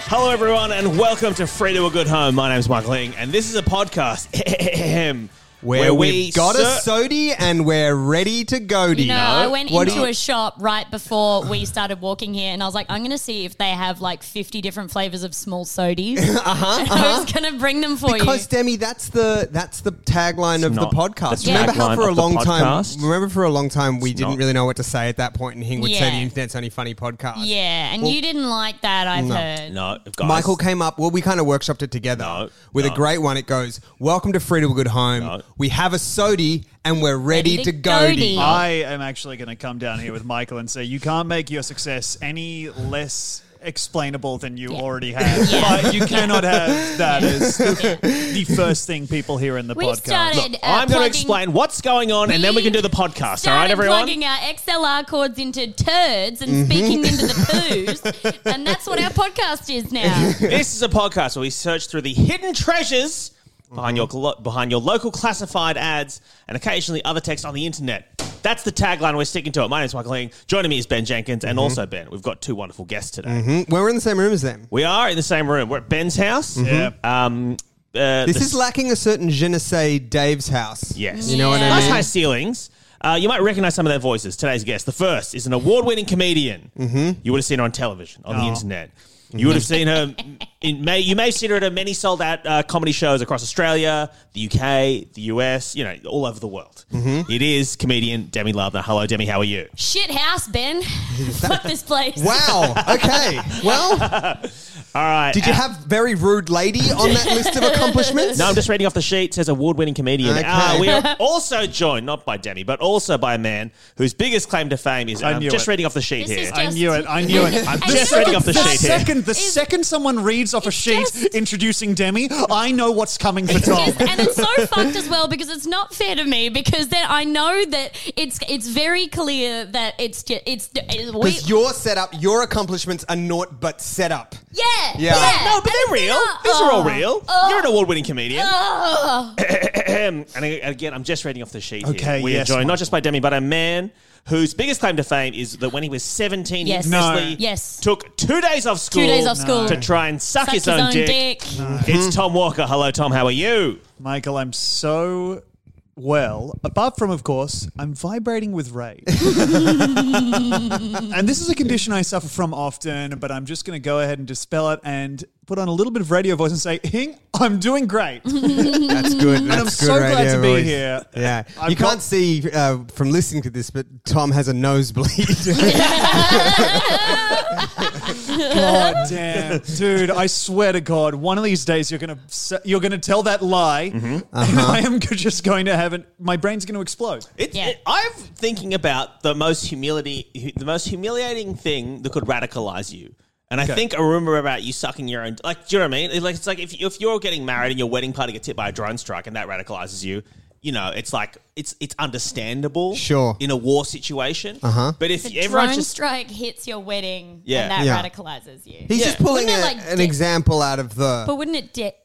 Hello, everyone, and welcome to Free to a Good Home. My name's Michael Ing, and this is a podcast where we've got a sody and we're ready to go. You know, I went into a shop right before we started walking here, and I was like, I'm going to see if they have like 50 different flavors of small sodies. I was going to bring them for you. Because, Demi, that's the tagline of the podcast. Remember how for a long time we didn't really know what to say at that point, and Hing would say the internet's only funny podcast. Yeah, and you didn't like that, I've heard. No, guys. Michael came up, we kind of workshopped it together with a great one. It goes, welcome to Free to a Good Home. No. We have a sody and we're ready to go. I am actually going to come down here with Michael and say you can't make your success any less explainable than you already have. But you cannot have that as the first thing people hear in the podcast. Look, I'm going to explain what's going on, and then we can do the podcast. All right, everyone? Plugging our XLR cords into turds and speaking into the poos, and that's what our podcast is now. This is a podcast where we search through the hidden treasures behind your local classified ads and occasionally other text on the internet. That's the tagline. We're sticking to it. My name's Michael Ing. Joining me is Ben Jenkins, and also Ben. We've got two wonderful guests today. We're in the same room as them. We are in the same room. We're at Ben's house. Yeah. This is lacking a certain je ne sais Dave's house. Yes. You know what I mean? Nice high ceilings. You might recognize some of their voices. Today's guest, the first, is an award-winning comedian. You would have seen her on television, on the internet. You would have seen her. You may have seen her at many sold-out comedy shows across Australia, the UK, the US, all over the world. It is comedian Demi Lovener. Hello, Demi. How are you? Shit house, Ben. Fuck this place. Wow. Okay. Well, all right. Did you have very rude lady on that list of accomplishments? No, I'm just reading off the sheet. It says award-winning comedian. Okay. We are also joined, not by Demi, but also by a man whose biggest claim to fame is... I'm just reading off the sheet here. I knew it. I'm just reading off the sheet here. The second someone reads off a sheet introducing Demi, I know what's coming for Tom. And it's so fucked as well because it's not fair to me because then I know that it's very clear that it's because your setup, your accomplishments are naught but setup. Yeah. No, but they're real. These are all real. You're an award-winning comedian. And again, I'm just reading off the sheet here. We are joined not just by Demi, but a man whose biggest claim to fame is that when he was 17, he took 2 days off school, to try and suck his own dick. It's Tom Walker. Hello, Tom. How are you? Michael, I'm so well. Apart from, of course, I'm vibrating with rage. And this is a condition I suffer from often, but I'm just going to go ahead and dispel it and put on a little bit of radio voice and say, Hing, I'm doing great. That's good. And I'm so glad to be here. Yeah. You can't see from listening to this, but Tom has a nosebleed. God damn, dude! I swear to God, one of these days you're gonna tell that lie, and I am just going to have it. My brain's going to explode. I'm thinking about the most humiliating thing that could radicalize you. And I think a rumor about you sucking your own... do you know what I mean? It's like if you're getting married and your wedding party gets hit by a drone strike and that radicalizes you, it's like it's understandable in a war situation. But if the drone strike hits your wedding and that radicalizes you. He's just pulling an example out of the... But wouldn't it dead?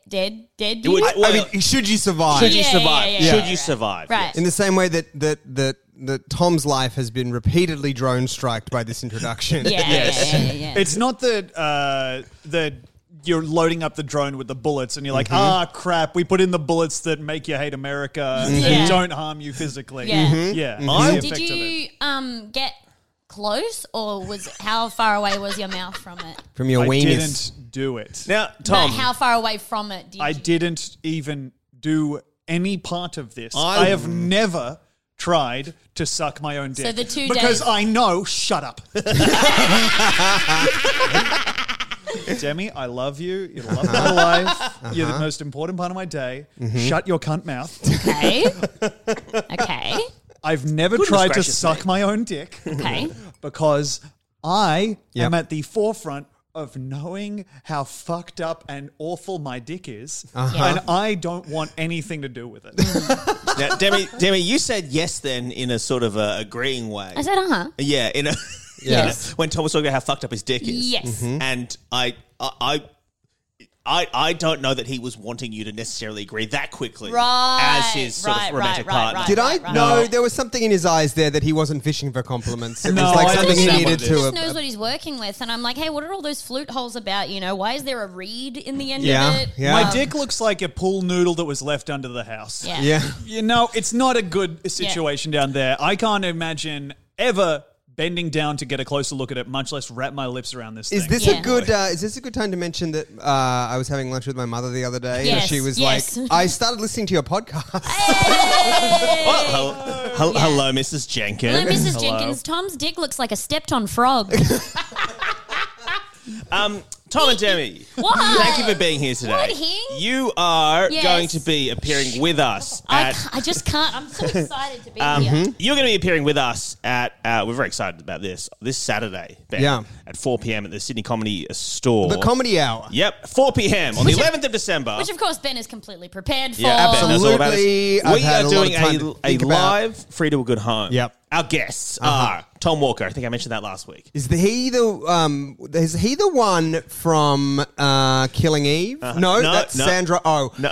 I mean, should you survive? Should you survive? Should you survive? Right. Yes. In the same way that Tom's life has been repeatedly drone striked by this introduction. It's not that you're loading up the drone with the bullets and you're like, crap, we put in the bullets that make you hate America and don't harm you physically. Did you get close, or how far away was your mouth from it? From your weenus? I didn't do it. Now, Tom, but how far away from it did you? I didn't even do any part of this. I have never tried to suck my own dick. So the 2 because days... I know. Shut up. Demi, I love you. You're the love of my life. You're the most important part of my day. Shut your cunt mouth. Okay. I've never tried to suck my own dick. Okay. Because I am at the forefront of knowing how fucked up and awful my dick is, and I don't want anything to do with it. Now, Demi, you said yes then in a sort of agreeing way. I said Yeah, in a yes. When Tom was talking about how fucked up his dick is. Yes. And I don't know that he was wanting you to necessarily agree that quickly as his sort of romantic partner. Did I? No, there was something in his eyes there that he wasn't fishing for compliments. It was like something he needed to. He just knows what he's working with. And I'm like, hey, what are all those flute holes about? You know, why is there a reed in the end of it? Yeah. My dick looks like a pool noodle that was left under the house. Yeah. You know, it's not a good situation down there. I can't imagine ever bending down to get a closer look at it, much less wrap my lips around this thing. Is this a good? Is this a good time to mention that I was having lunch with my mother the other day? Yes, and she was like, "I started listening to your podcast." Hello, Mrs. Jenkins. Hello, Mrs. Jenkins. Tom's dick looks like a stepped-on frog. Tom and Demi, thank you for being here today. What, Hing? You are going to be appearing with us I just can't. I'm so excited to be here. You're going to be appearing with us at, we're very excited about this Saturday, Ben, at 4 p.m. at the Sydney Comedy Store. The Comedy Hour. Yep, 4 p.m. on the 11th of December. Which, of course, Ben is completely prepared for. Yeah, absolutely. We are doing a live Free to a Good Home. Yep. Our guests are Tom Walker. I think I mentioned that last week. Is he the one from Killing Eve? No, that's Sandra Oh. No.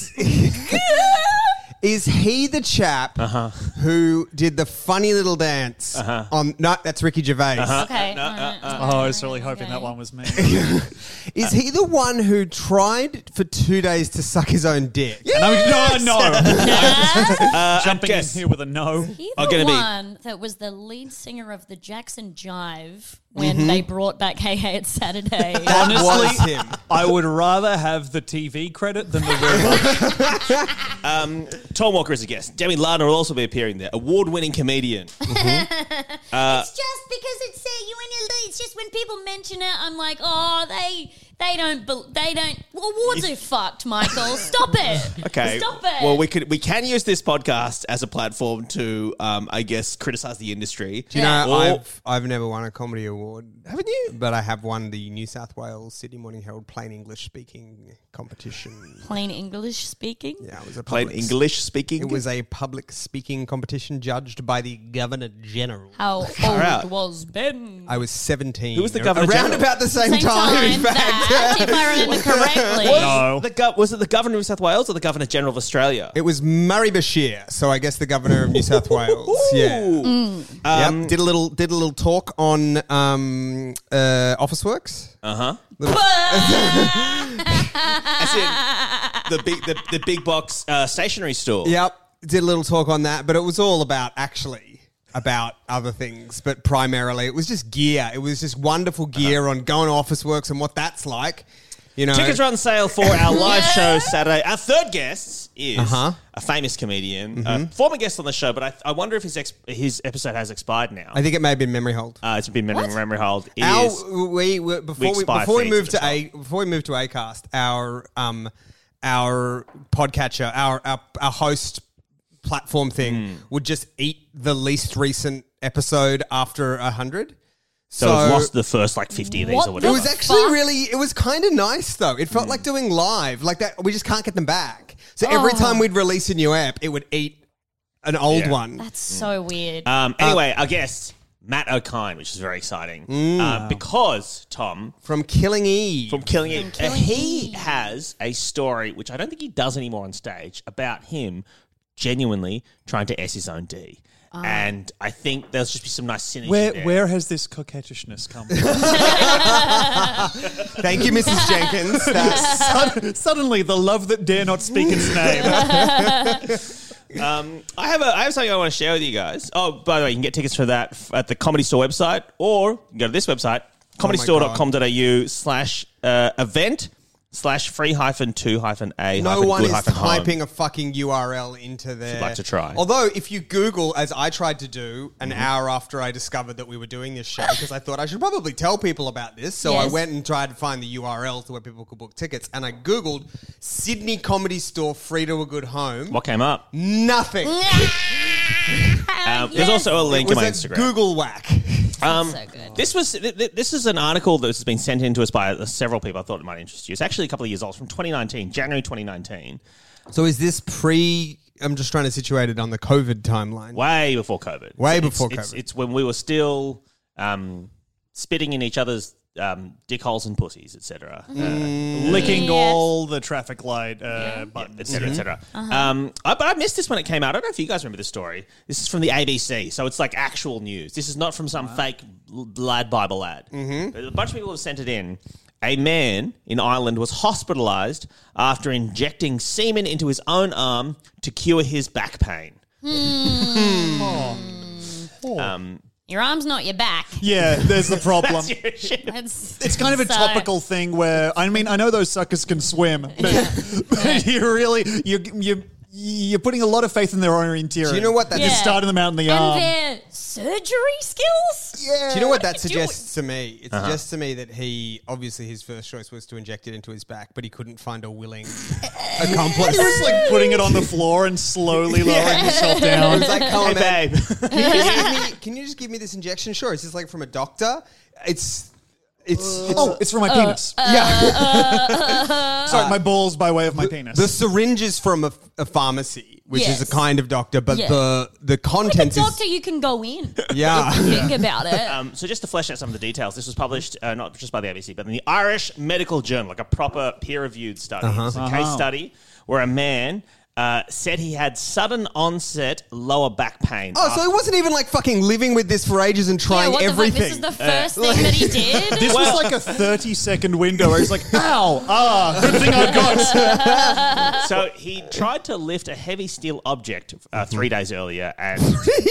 Is he the chap who did the funny little dance on... No, that's Ricky Gervais. Okay. I was really hoping that one was me. Is he the one who tried for 2 days to suck his own dick? No. Jumping in here with a no. He's the one that was the lead singer of the Jackson Jive when they brought back Hey Hey It's Saturday. That was him. I would rather have the TV credit than the real one. Tom Walker is a guest. Demi Lardner will also be appearing there. Award-winning comedian. It's just because it's just when people mention it, I'm like, oh, they don't. Awards are fucked, Michael. Stop it. Okay. Stop it. Well, we can use this podcast as a platform to, I guess, criticize the industry. Do you know, I've never won a comedy award. Haven't you? But I have won the New South Wales Sydney Morning Herald Plain English Speaking competition. Plain English speaking? Yeah, it was a Plain English speaking? It was a public speaking competition judged by the Governor General. How old was Ben? I was 17. Who was the Governor General? Around about the same time, in fact. If I remember correctly. Was it the Governor of New South Wales or the Governor General of Australia? It was Murray Bashir, so I guess the Governor of New South Wales. Yeah. Did a little talk on Officeworks. As in the big box stationery store. Yep. Did a little talk on that, but it was all about other things, but primarily it was just gear. It was just wonderful gear on going to Officeworks and what that's like. You know, tickets are on sale for our live show Saturday. Our third guest is a famous comedian, former guest on the show, but I wonder if his episode has expired now. I think it may have been memory hold. It's been memory hold. Before we moved to Acast, our podcatcher, our host platform thing would just eat the least recent episode after 100. So we've lost the first 50 of these or whatever. It was actually it was kind of nice though. It felt like doing live, like that. We just can't get them back. So every time we'd release a new app, it would eat an old one. That's so weird. Anyway, our guest, Matt O'Kine, which is very exciting. Because, Tom... From Killing Eve. He has a story, which I don't think he does anymore on stage, about him genuinely trying to S his own D. And I think there'll just be some nice synergy there. Where has this coquettishness come from? Thank you, Mrs. Jenkins. Suddenly, the love that dare not speak its name. I have something I want to share with you guys. Oh, by the way, you can get tickets for that at the Comedy Store website, or you can go to this website, comedystore.com.au/event/free-2-a. No one is typing a fucking URL into there. I'd like to try. Although, if you Google, as I tried to do an hour after I discovered that we were doing this show, because I thought I should probably tell people about this, so I went and tried to find the URL to where people could book tickets, and I Googled Sydney Comedy Store Free to a Good Home. What came up? Nothing. There's also a link in my Instagram. Google whack. So good. This is an article that has been sent in to us by several people. I thought it might interest you. It's actually a couple of years old, from 2019, January 2019. So is this I'm just trying to situate it on the COVID timeline. Way before COVID. COVID. It's when we were still spitting in each other's dick holes and pussies, etc. Licking all the traffic light buttons, etc., etc. But I missed this when it came out. I don't know if you guys remember this story. This is from the ABC, so it's like actual news. This is not from some fake lad Bible ad. A bunch of people have sent it in. A man in Ireland was hospitalised after injecting semen into his own arm to cure his back pain. Your arm's not your back. Yeah, there's the problem. It's kind of a topical thing where, I mean, I know those suckers can swim, but you're putting a lot of faith in their own interior. Do you know what that You're starting them out in the arm. And their surgery skills? Yeah. Do you know what that suggests to me? It suggests to me that his first choice was to inject it into his back, but he couldn't find a willing accomplice. He was like putting it on the floor and slowly lowering himself down. It was like, come on, hey, man. babe. Can you just give me this injection? Sure. Is this like from a doctor? It's from my penis. Sorry, my balls by way of my penis. The syringe is from a pharmacy, which is a kind of doctor, but the contents like a doctor you can go in. Yeah. If you think about it. So just to flesh out some of the details, this was published not just by the ABC, but in the Irish Medical Journal, like a proper peer-reviewed study. It's a case study where a man said he had sudden onset lower back pain. Oh, so he wasn't even like fucking living with this for ages and trying everything. This is the first thing that he did? This was like a 30-second window where he's like, ow, good thing I got. So he tried to lift a heavy steel object 3 days earlier, and He so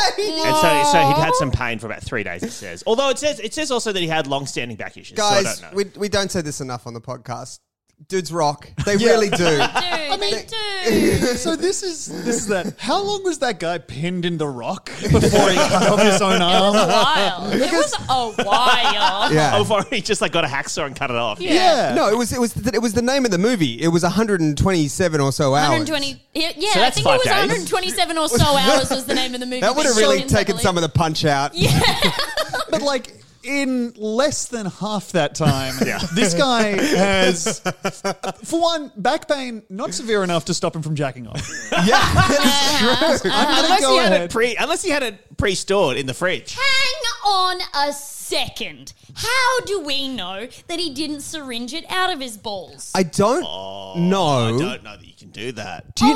he'd had some pain for about 3 days, it says. Although it says also that he had long-standing back issues. Guys, so I don't know. we don't say this enough on the podcast. Dudes rock. They really do. They do. So this is that. How long was that guy pinned in the rock before he cut off his own arm? It was a while. Yeah. Before he just like got a hacksaw and cut it off. Yeah. No, it was the name of the movie. It was 127 or so hours. 120. Yeah, So I that's think 5 it was days. 127 or so hours was the name of the movie. That would have really taken some of the punch out. Yeah. But like in less than half that time, this guy has, for one, back pain not severe enough to stop him from jacking off. Yeah, that is true. Unless he had it pre-stored in the fridge. Hang on a second. How do we know that he didn't syringe it out of his balls? I don't know. I don't know that you can do that. Do you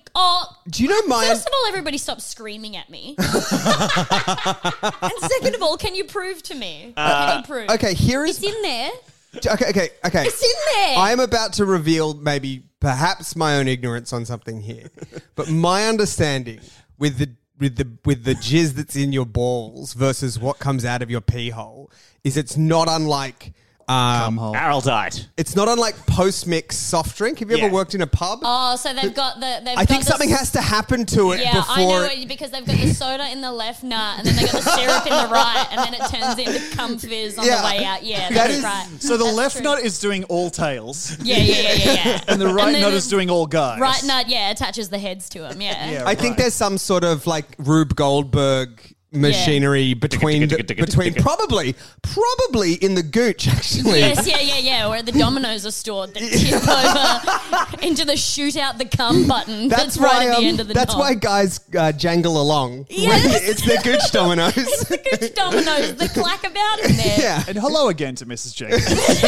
know my... First of all, everybody stop screaming at me. And second of all, can you prove to me? Can you prove? Okay, here is... It's in there. Okay. It's in there. I am about to reveal perhaps my own ignorance on something here. But my understanding with the jizz that's in your balls versus what comes out of your pee hole is it's not unlike... Araldite. It's not unlike post-mix soft drink. Have you ever worked in a pub? Oh, so they've got the... I think something has to happen to it before... I know it, because they've got the soda in the left nut and then they've got the syrup in the right and then it turns into cum fizz on the way out. Yeah, that's right. So the That's left true. nut is doing all tails. Yeah. And the right then nut is doing all guys. Right nut, attaches the heads to him, yeah. I think there's some sort of like Rube Goldberg machinery between probably in the gooch actually. Yes, yeah, where the dominoes are stored that tip over into the shoot out the cum button that's right at the end of the That's knob. why guys jangle along. Yes. It's their gooch dominoes. It's the gooch dominoes, the clack about in there. Yeah. And hello again to Mrs. Jacobs.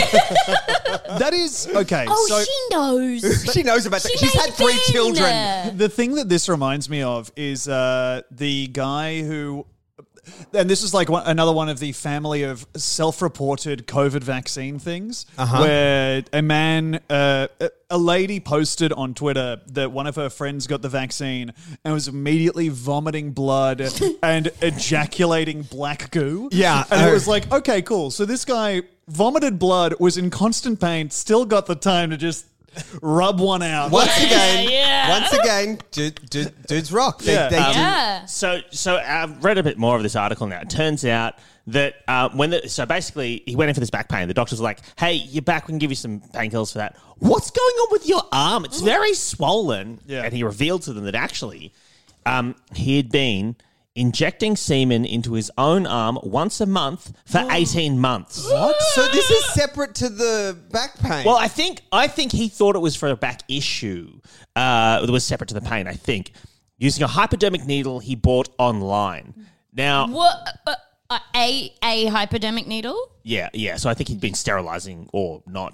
That is, okay. Oh, so she knows. She knows about that. She She's had 3 made children. Ben. the thing that this reminds me of is the guy who... And this is like another one of the family of self-reported COVID vaccine things, where a lady posted on Twitter that one of her friends got the vaccine and was immediately vomiting blood and ejaculating black goo. Yeah. And it was like, okay, cool. So this guy vomited blood, was in constant pain, still got the time to just rub one out. Once again, dudes rock. They do. So I've read a bit more of this article now. It turns out that so basically he went in for this back pain. The doctors were like, "Hey, you're back. We can give you some painkillers for that. What's going on with your arm? It's very swollen." Yeah. And he revealed to them that actually he had been injecting semen into his own arm once a month for 18 months. What? So this is separate to the back pain. Well, I think he thought it was for a back issue. It was separate to the pain, I think. Using a hypodermic needle he bought online. Now, A hypodermic needle? Yeah. So I think he'd been sterilizing or not.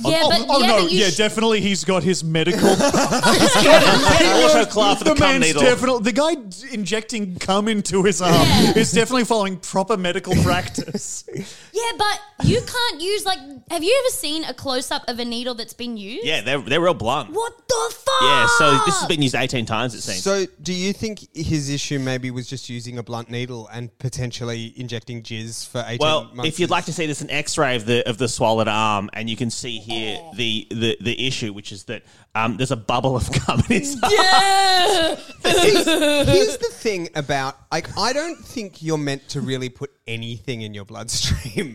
Definitely he's got his medical. Autoclave for the cum needle. The guy injecting cum into his arm is definitely following proper medical practice. Yeah, but you can't use have you ever seen a close-up of a needle that's been used? Yeah, they're real blunt. What the fuck? Yeah, so this has been used 18 times, it seems. So do you think his issue maybe was just using a blunt needle and potentially injecting jizz for 18 months? Well, if you'd like to see this, an X-ray of the swollen arm, and you can see here the issue, which is that there's a bubble of cum in his arm. Yeah! Here's the thing about, I don't think you're meant to really put anything in your bloodstream.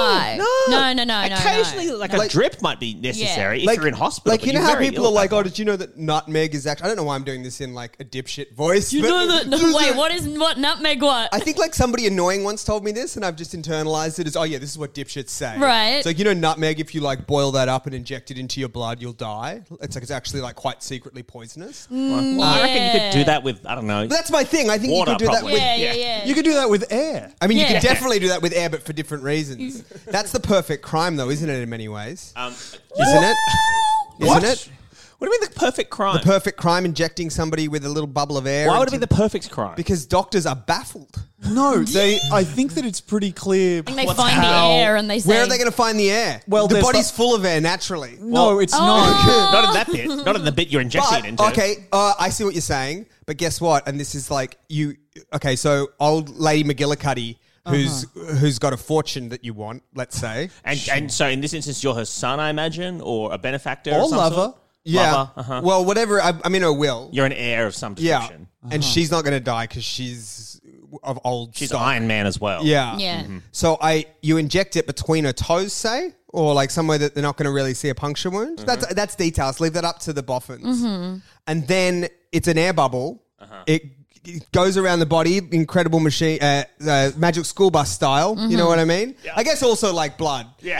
No. Occasionally, a drip might be necessary if you're in hospital. You know how people are like, oh, did you know that nutmeg is actually... I don't know why I'm doing this in a dipshit voice. You know that... Wait, what nutmeg what? I think somebody annoying once told me this and I've just internalized it as, oh yeah, this is what dipshits say. Right. It's nutmeg, if you boil that up and inject it into your blood, you'll die. It's actually quite secretly poisonous. Well, I reckon you could do that with, I don't know. But that's my thing. I think water, you could do probably. that with... Yeah. You could do that with air. I mean, you can definitely do that with air, but for different reasons. That's the perfect crime, though, isn't it, in many ways? Isn't it? What? Isn't it? What do you mean the perfect crime? The perfect crime, injecting somebody with a little bubble of air. Why would it be the perfect crime? Because doctors are baffled. No, I think that it's pretty clear. And they find the air and they say... Where are they going to find the air? Well, the body's full of air naturally. No, it's not. Not in that bit. Not in the bit you're injecting it into. Okay, I see what you're saying, but guess what? And this is you... Okay, so old Lady McGillicuddy... Who's got a fortune that you want, let's say. And so in this instance, you're her son, I imagine, or a benefactor or of some lover. sort? Yeah. Lover, Well, whatever. I'm in her will. You're an heir of some description. Yeah. And she's not going to die because she's of old She's stock. Iron Man as well. Yeah. Yeah. Mm-hmm. So you inject it between her toes, say, or somewhere that they're not going to really see a puncture wound. Mm-hmm. That's details. Leave that up to the boffins. And then it's an air bubble. It goes around the body, incredible machine, Magic School Bus style. You know what I mean? Yeah. I guess also like blood. Yeah.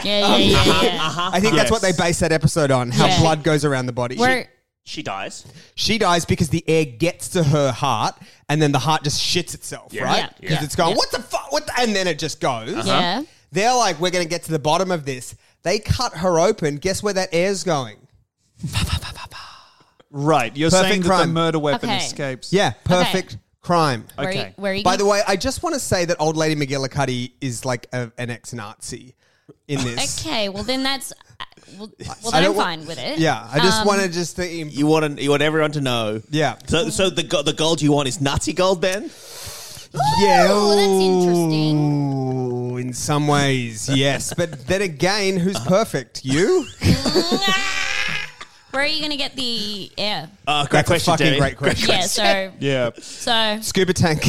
I think that's what they base that episode on, how Yeah. blood goes around the body. She dies. She dies because the air gets to her heart and then the heart just shits itself, right? Yeah. Because it's going, what the fuck? And then it just goes. Yeah. They're like, we're going to get to the bottom of this. They cut her open. Guess where that air's going? Right. You're Perfect saying that crime. the murder weapon Okay. escapes. Yeah, perfect crime. Okay. Where are you By going? the way, I just want to say that old Lady McGillicuddy is an ex-Nazi in this. Okay, well then that's... Well, I then don't I'm wa- fine with it. Yeah, I just wanted just to... You want everyone to know. Yeah. So the gold you want is Nazi gold, then? Yeah. Oh, that's interesting. Ooh, in some ways, yes. But then again, who's perfect? You? Where are you going to get the air? Great That's question, a fucking Debbie. great question. Yeah, so Yeah. Scuba tank.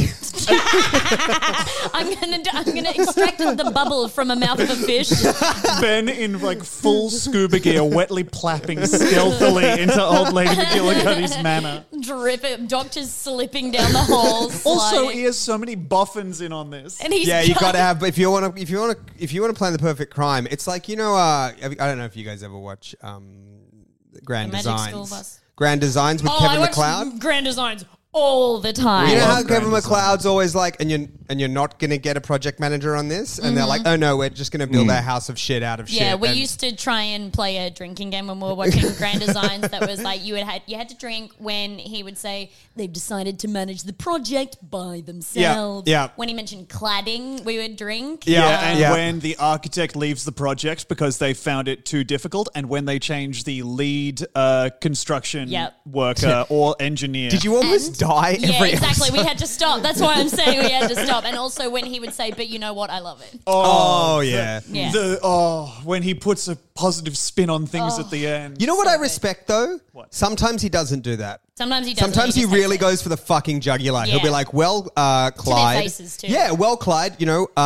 I'm gonna extract the bubble from a mouth of a fish. Ben in full scuba gear, wetly plapping stealthily into old Lady McGillicuddy's manor. Doctor's slipping down the holes. Also, he has so many boffins in on this. and he's Yeah, you got to have. If you want to plan the perfect crime, it's I don't know if you guys ever watch Grand Magic Designs. School Bus. Grand Designs with I Kevin watch McLeod. Grand Designs all the time. You know how Grand Kevin Designs. McLeod's always and you're not going to get a project manager on this, and they're like, oh no, we're just going to build our house of shit out of shit. Yeah, we And- used to try and play a drinking game when we were watching Grand Designs. That was you had to drink when he would say they've decided to manage the project by themselves. Yeah. When he mentioned cladding, we would drink. And when the architect leaves the project because they found it too difficult, and when they change the lead construction worker or engineer. Did you almost die Yeah, every exactly. episode? We had to stop. That's why I'm saying we had to stop. And also when he would say, but you know what, I love it. Oh, yeah. Yeah. When he puts a positive spin on things at the end. You know what So I good. respect though? What? Sometimes he doesn't do that. Sometimes he does. Sometimes he really goes for the fucking jugular. He'll be Yeah. like, well, Clyde. faces too. Yeah, well, Clyde,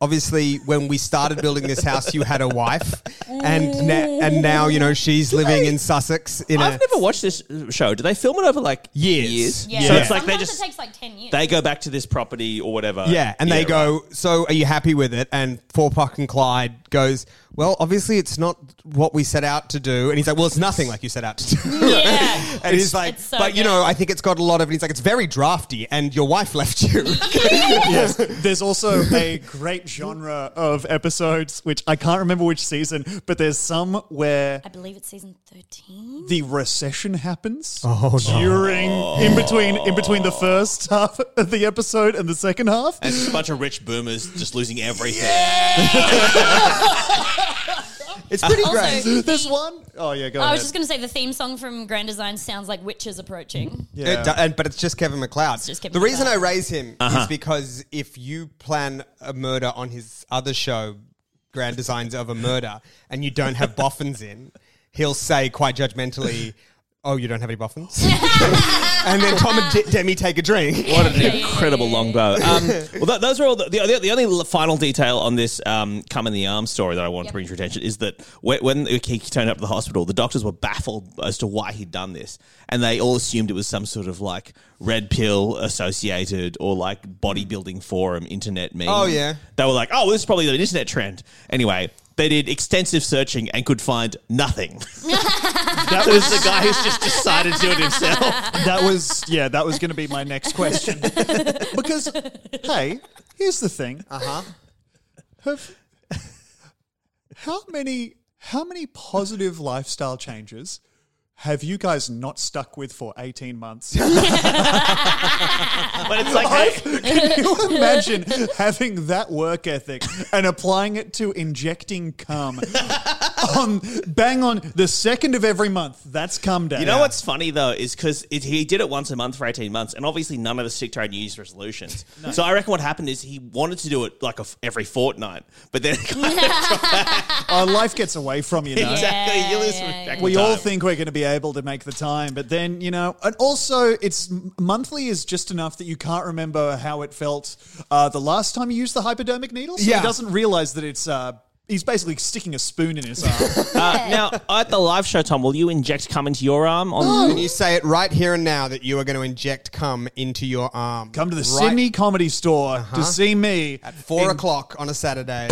obviously when we started building this house, you had a wife, and now you know she's living in Sussex. I've never watched this show. Do they film it over like years? Yeah. So it's like Sometimes it takes like 10 years. They go back to this property or whatever. Yeah, and they go, so are you happy with it? And Four fucking Clyde goes, well, obviously it's not what we set out to do. And he's like, well, it's nothing like you set out to do. Yeah. And he's like, so but you know, I think it's got a lot of, and he's like, it's very drafty and your wife left you. Yes. There's also a great genre of episodes, which I can't remember which season, but there's some where I believe it's season 13. the recession happens during in between the first half of the episode and the second half. And it's just a bunch of rich boomers just losing everything. It's pretty Also, great. This one? Oh, yeah, go ahead. I was just going to say the theme song from Grand Design sounds like witches approaching. Yeah. But it's just Kevin McLeod. It's just Kevin the reason McLeod. I raise him is because if you plan a murder on his other show, Grand Designs of a Murder, and you don't have boffins in, he'll say quite judgmentally, oh, you don't have any boffins? And then Tom and Demi take a drink. What an incredible long bow. Well, those are all the only final detail on this come in the arm story that I want to bring to your attention is that when he turned up to the hospital, the doctors were baffled as to why he'd done this. And they all assumed it was some sort of like red pill associated or like bodybuilding forum internet meme. Oh, yeah. They were like, oh, well, this is probably an internet trend. Anyway, they did extensive searching and could find nothing. That was the guy who's just decided to do it himself. That was going to be my next question. Because, hey, here's the thing. How many positive lifestyle changes have you guys not stuck with for 18 months? But it's like, hey, Can you imagine having that work ethic and applying it to injecting cum bang on the second of every month? That's cum day. you know what's funny though is because he did it once a month for 18 months, and obviously none of us stick to our New Year's resolutions. So I reckon what happened is he wanted to do it like every fortnight, but then life gets away from you now. exactly you lose yeah. track of We all time. think we're going to be able to make the time, but then, you know, and also it's monthly is just enough that you can't remember how it felt the last time you used the hypodermic needle. So Yeah. he doesn't realize that it's he's basically sticking a spoon in his arm. Now at the live show, Tom, will you inject cum into your arm? Can you say it right here and now that you are going to inject cum into your arm? Come to the Sydney Comedy Store to see me At 4 o'clock on a Saturday.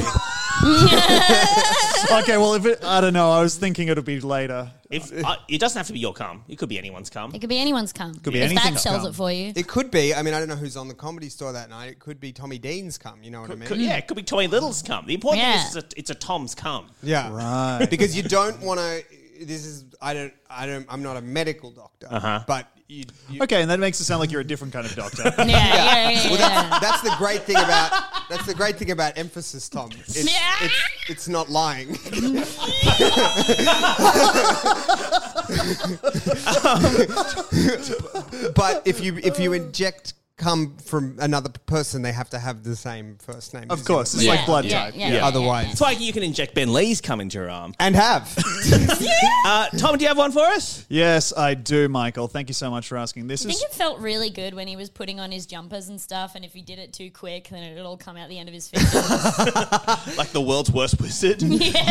Okay, well, I don't know. I was thinking it'll be later. It doesn't have to be your cum. It could be anyone's cum. It could be anyone's cum. Could be if anything's that sells cum. it for you. It could be. I mean, I don't know who's on the Comedy Store that night. It could be Tommy Dean's cum. You know what I mean? Yeah, it could be Tommy Little's cum. The important Yeah. thing is it's a Tom's cum. Yeah. Right. Because you don't want to. I'm not a medical doctor. But you Okay, and that makes it sound like you're a different kind of doctor. Yeah. That's the great thing about emphasis, Tom. It's not lying. But if you inject cum from another person, they have to have the same first name. Of course, it's Yeah. like blood Yeah, type. yeah. Otherwise, It's like you can inject Ben Lee's cum into your arm. and have. Tom, do you have one for us? Yes, I do, Michael. Thank you so much for asking. This I is think it felt really good when he was putting on his jumpers and stuff, and if he did it too quick, then it'd all come out the end of his fingers. Like the world's worst wizard?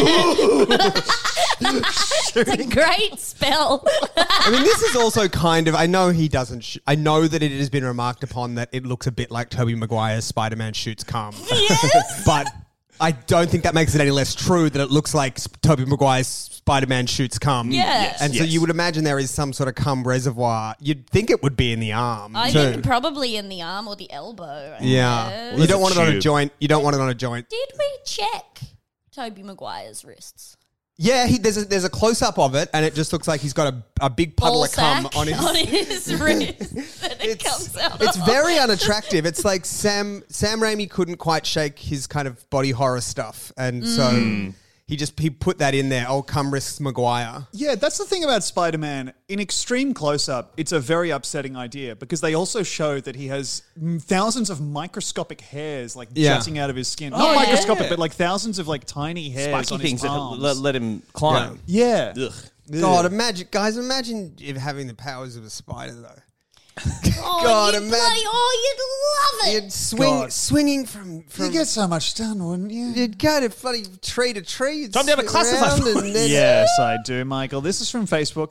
It's a great spell. I mean, this is also kind of. I know he doesn't. I know that it has been remarked upon that it looks a bit like Tobey Maguire's Spider-Man shoots cum. Yes. But I don't think that makes it any less true that it looks like Tobey Maguire's Spider-Man shoots cum. Yeah. Yes, And so you would imagine there is some sort of cum reservoir. You'd think it would be in the arm I too. think probably in the arm or the elbow. I Yeah. guess. You don't want it on a tube. joint. You don't want it on a joint. Did we check Tobey Maguire's wrists? Yeah, there's a close-up of it, and it just looks like he's got a big puddle Ball of cum sack on his... wrist that it comes out. It's very unattractive. It's like Sam Raimi couldn't quite shake his kind of body horror stuff, and so he put that in there. Oh, cum risks Maguire. Yeah, that's the thing about Spider-Man. In extreme close-up, it's a very upsetting idea because they also show that he has thousands of microscopic hairs like jutting out of his skin. Not yeah. microscopic, but like thousands of like tiny hairs Spiky on things his that palms. let him climb. Yeah. Ugh. God, imagine if having the powers of a spider though. Oh, God, you'd imagine- you'd love it. You'd swinging from You get so much done, wouldn't you? You'd go to bloody tree to tree. You'd Time to have a swing classified around and then- Yes, I do, Michael. This is from Facebook.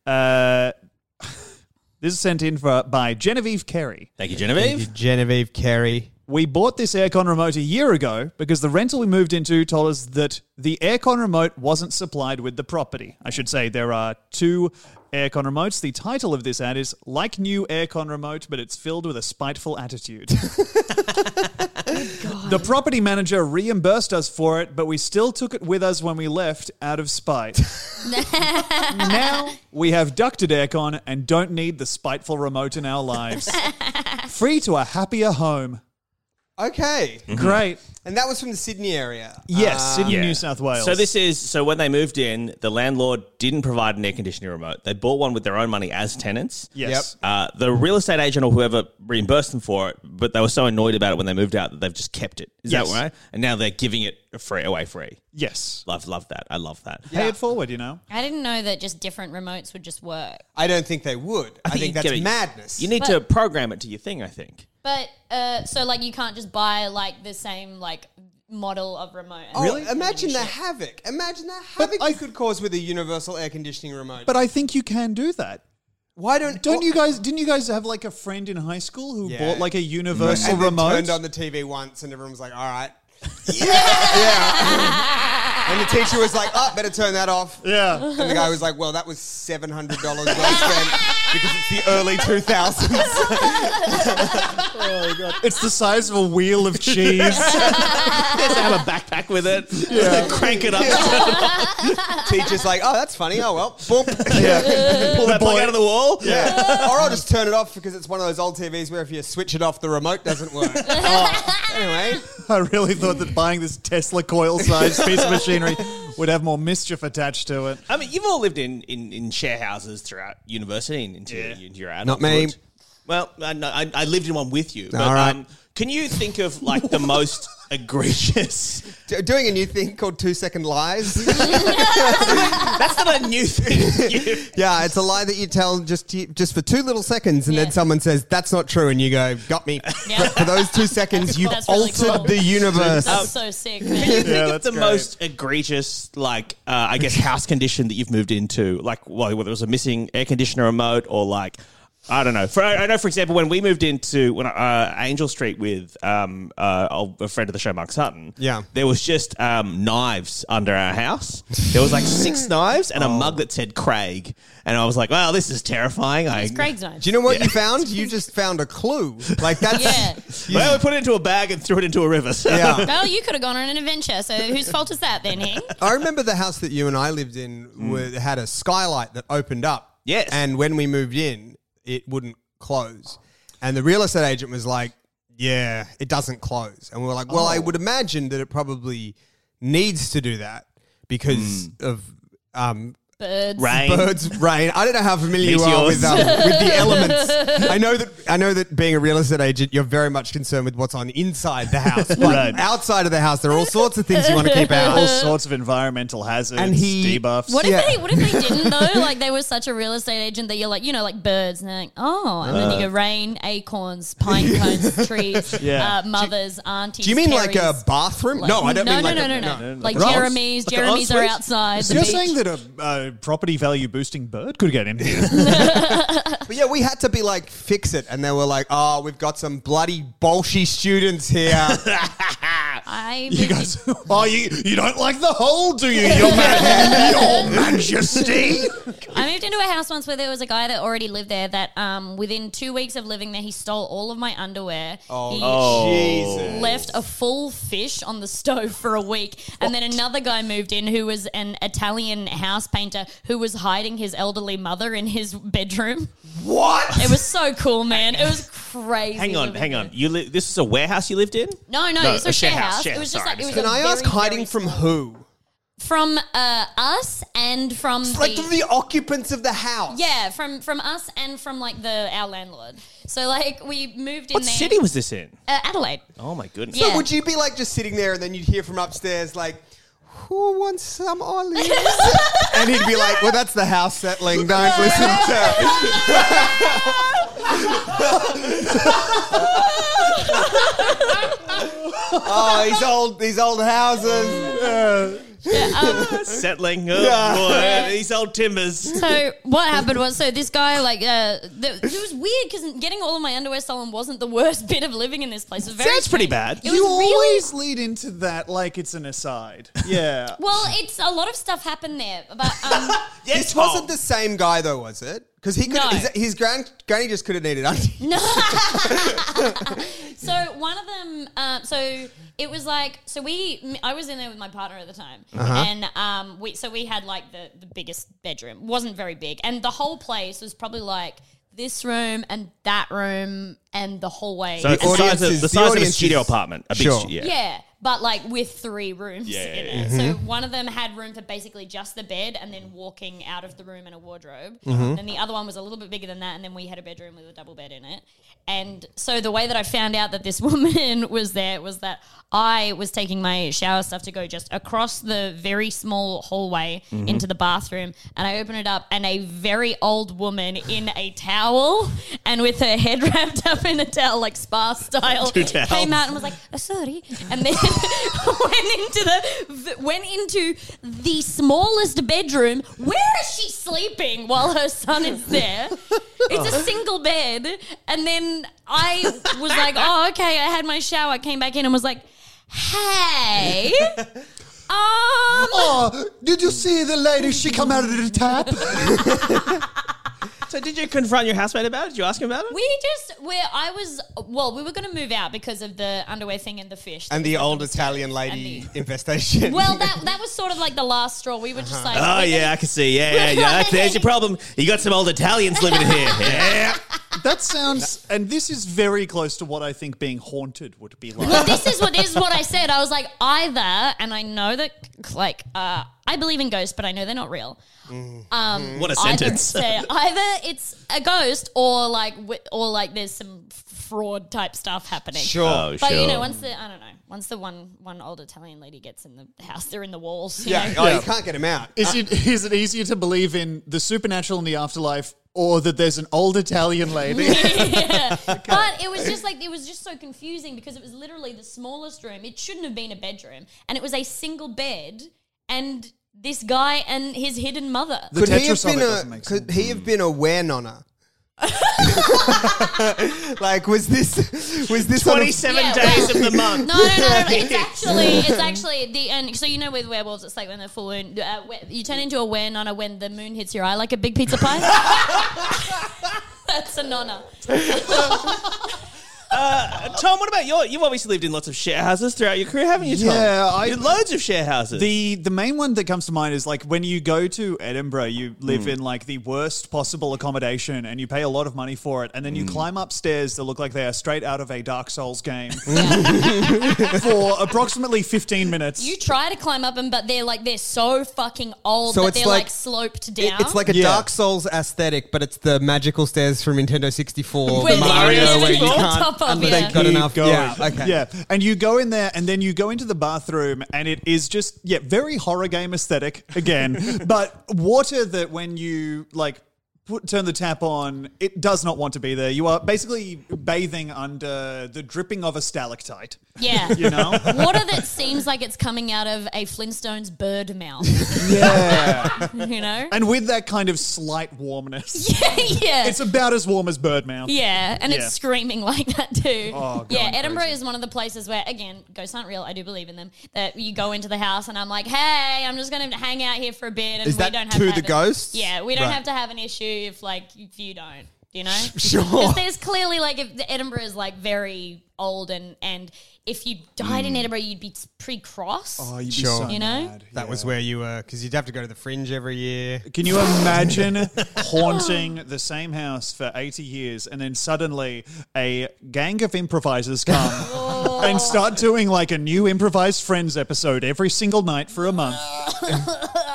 This is sent in by Genevieve Carey. Thank you, Genevieve. Genevieve Carey. We bought this aircon remote a year ago because the rental we moved into told us that the aircon remote wasn't supplied with the property. I should say there are 2 aircon remotes. The title of this ad is Like New Aircon Remote, but it's filled with a spiteful attitude. The property manager reimbursed us for it, but we still took it with us when we left out of spite. Now we have ducted aircon and don't need the spiteful remote in our lives. Free to a happier home. Okay. Great. And that was from the Sydney area. Yes, Sydney, New South Wales. So when they moved in, the landlord didn't provide an air conditioning remote. They bought one with their own money as tenants. Yes. The real estate agent or whoever reimbursed them for it, but they were so annoyed about it when they moved out that they've just kept it. Is Yes. that right? And now they're giving it away free. Yes. Love that. I love that. Pay it forward, you know. I didn't know that just different remotes would just work. I don't think they would. I think you that's get it. madness. You need to program it to your thing, I think. But so like you can't just buy like the same like model of remote. Oh, Really? imagine the havoc. Imagine the havoc you could cause with a universal air conditioning remote. But I think you can do that. why don't Didn't you guys have like a friend in high school who Yeah. bought like a universal and then remote? turned on the TV once and everyone was like, all right. Yeah. And the teacher was like, oh, better turn that off. Yeah. And the guy was like, well, that was $700 well spent because it's the early 2000s. It's the size of a wheel of cheese. Just have a backpack with it. Crank it up. Teacher's like, oh, that's funny. Oh, well. Boom. Pull that plug out of the wall. Yeah. Or I'll just turn it off because it's one of those old TVs where if you switch it off, the remote doesn't work. Anyway. I really thought that buying this Tesla coil-sized piece of machinery would have more mischief attached to it. I mean, you've all lived in share houses throughout university and into your adulthood. Not me. Well, I lived in one with you. But, All right. Can you think of like the most egregious? Doing a new thing called 2-second lies. That's not a new thing. Yeah, it's a lie that you tell just for 2 little seconds, and then someone says that's not true, and you go, "Got me." Yeah. For those 2 seconds, you've That's really altered cool. the universe. That's so sick, man. Can you think of that's the great. most egregious, like, I guess, house condition that you've moved into? Like, well, whether it was a missing air conditioner remote or like, I don't know. I know, for example, when we moved into Angel Street with a friend of the show, Mark Sutton, there was just knives under our house. There was like 6 knives and a mug that said Craig. And I was like, wow, this is terrifying. It's Craig's knife. Do you know what you found? You just found a clue. Like that's Yeah. Well, we put it into a bag and threw it into a river. So. yeah. Well, you could have gone on an adventure, so whose fault is that then, Hing? I remember the house that you and I lived in had a skylight that opened up. Yes. And when we moved in, it wouldn't close. And the real estate agent was like, yeah, it doesn't close. And we were like, well, I would imagine that it probably needs to do that because of Birds. rain. I don't know how familiar you are with the elements. I know that being a real estate agent, you're very much concerned with what's on inside the house. But Right. outside of the house, there are all sorts of things you want to keep out. All sorts of environmental hazards, And he- debuffs. What if Yeah. they didn't though? Like they were such a real estate agent that you're like, like birds, and they're like, oh, and then you go rain, acorns, pine cones, trees, Yeah. mothers, aunties. Do you mean like a Carries. bathroom? Like- no, I don't mean like no. Like Right. Jeremy's Like an are ensuite? outside. So the you're beach. saying that a property value boosting bird could get in here? But yeah, we had to be like, fix it. And they were like, oh, we've got some bloody bolshy students here. You guys, you don't like the hole, do you, Your Majesty? I moved into a house once where there was a guy that already lived there that within 2 weeks of living there, he stole all of my underwear. Jesus. Left a full fish on the stove for a week. And then another guy moved in who was an Italian house painter who was hiding his elderly mother in his bedroom. What? It was so cool, man. It was crazy. Hang on. living there. This is a warehouse you lived in? No, it's a share house. It was just sorry. like, it was Can a I ask very, hiding very from small- who? From us and from Like the occupants of the house. Yeah, from us and from like our landlord. So like we moved in What there. city was this in? Adelaide. Oh my goodness. Yeah. So would you be like just sitting there and then you'd hear from upstairs like, who wants some olives? And he'd be like, well, that's the house settling. Don't listen to Oh, these old houses. Settling. Boy, these old timbers. So what happened was, this guy, it was weird because getting all of my underwear stolen wasn't the worst bit of living in this place. It was very Sounds pretty strange. bad. It You was really always lead into that like it's an aside. Yeah. well. It's a lot of stuff happened there, but Yes, This wasn't the same guy, though, was it? Because he could. No. His granny just could have needed undies. no. So one of them, it was I was in there with my partner at the time, and we had like the biggest bedroom. Wasn't very big, and the whole place was probably like this room and that room and the hallway. So it's the size of a studio apartment. A big Sure. Yeah, but like with 3 rooms in it. Mm-hmm. So one of them had room for basically just the bed and then walking out of the room and a wardrobe. And then the other one was a little bit bigger than that, and then we had a bedroom with a double bed in it. And so the way that I found out that this woman was there was that I was taking my shower stuff to go just across the very small hallway into the bathroom, and I opened it up, and a very old woman in a towel and with her head wrapped up in a towel, like spa style, came out and was like, oh, sorry, and then went into the smallest bedroom. Where is she sleeping while her son is there? It's a single bed. And then I was like, oh, okay. I had my shower, came back in and was like, hey, Oh, did you see the lady? She come out of the tap. So did you confront your housemate about it? Did you ask him about it? we were going to move out because of the underwear thing and the fish. And the old Italian lady infestation. Well, that was sort of like the last straw. We were just like, Oh, yeah, I can see. Yeah. There's your problem. You got some old Italians living in here. Yeah. That sounds, and this is very close to what I think being haunted would be like. Well, this is what I said. I was like, either, and I know that, I believe in ghosts, but I know they're not real. What a sentence. Either it's a ghost or there's some fraud type stuff happening. Sure. Oh, But sure. once the one old Italian lady gets in the house, they're in the walls. You Yeah. know? Oh, you can't get him out. Is it easier to believe in the supernatural in the afterlife, or that there's an old Italian lady? Yeah. But it was just so confusing because it was literally the smallest room. It shouldn't have been a bedroom, and it was a single bed and this guy and his hidden mother. The Could Tetris of it doesn't make sense. Could he have been a were-nonna? Like, was this 27 days of the month. No. It's actually the and so you know with werewolves, it's like when the full moon. You turn into a were-nonna when the moon hits your eye like a big pizza pie. That's a nonna. Tom, what about you've obviously lived in lots of share houses throughout your career, haven't you, Tom? Yeah, loads of share houses. The main one that comes to mind is like when you go to Edinburgh, you live in like the worst possible accommodation and you pay a lot of money for it, and then you climb upstairs that look like they are straight out of a Dark Souls game for approximately 15 minutes. You try to climb up them, but they're so fucking old So that it's they're like- sloped down. It's like a Dark Souls aesthetic, but it's the magical stairs from Nintendo 64. Where Mario the where you on can't top of They yeah. got enough. Going. Yeah, okay. Yeah, and you go in there, and then you go into the bathroom, and it is just very horror game aesthetic again, but water that when you turn the tap on, it does not want to be there. You are basically bathing under the dripping of a stalactite. Yeah. You know? Water that seems like it's coming out of a Flintstones bird mouth. Yeah. You know? And with that kind of slight warmness. Yeah. It's about as warm as bird mouth. Yeah, and Yeah. it's screaming like that too. Oh, yeah, going Edinburgh crazy. is one of the places where, again, ghosts aren't real. I do believe in them. That you go into the house and I'm like, hey, I'm just going to hang out here for a bit. And Is we that don't have to to the have ghosts? Yeah, we don't Right. have to have an issue if you don't. You know? Sure. 'Cause there's clearly if Edinburgh is very old and if you died in Edinburgh, you'd be pretty cross. Oh, you'd be Sure. so You know? mad. That was where you were, because you'd have to go to the Fringe every year. Can you imagine haunting the same house for 80 years and then suddenly a gang of improvisers come and start doing a new improvised Friends episode every single night for a month?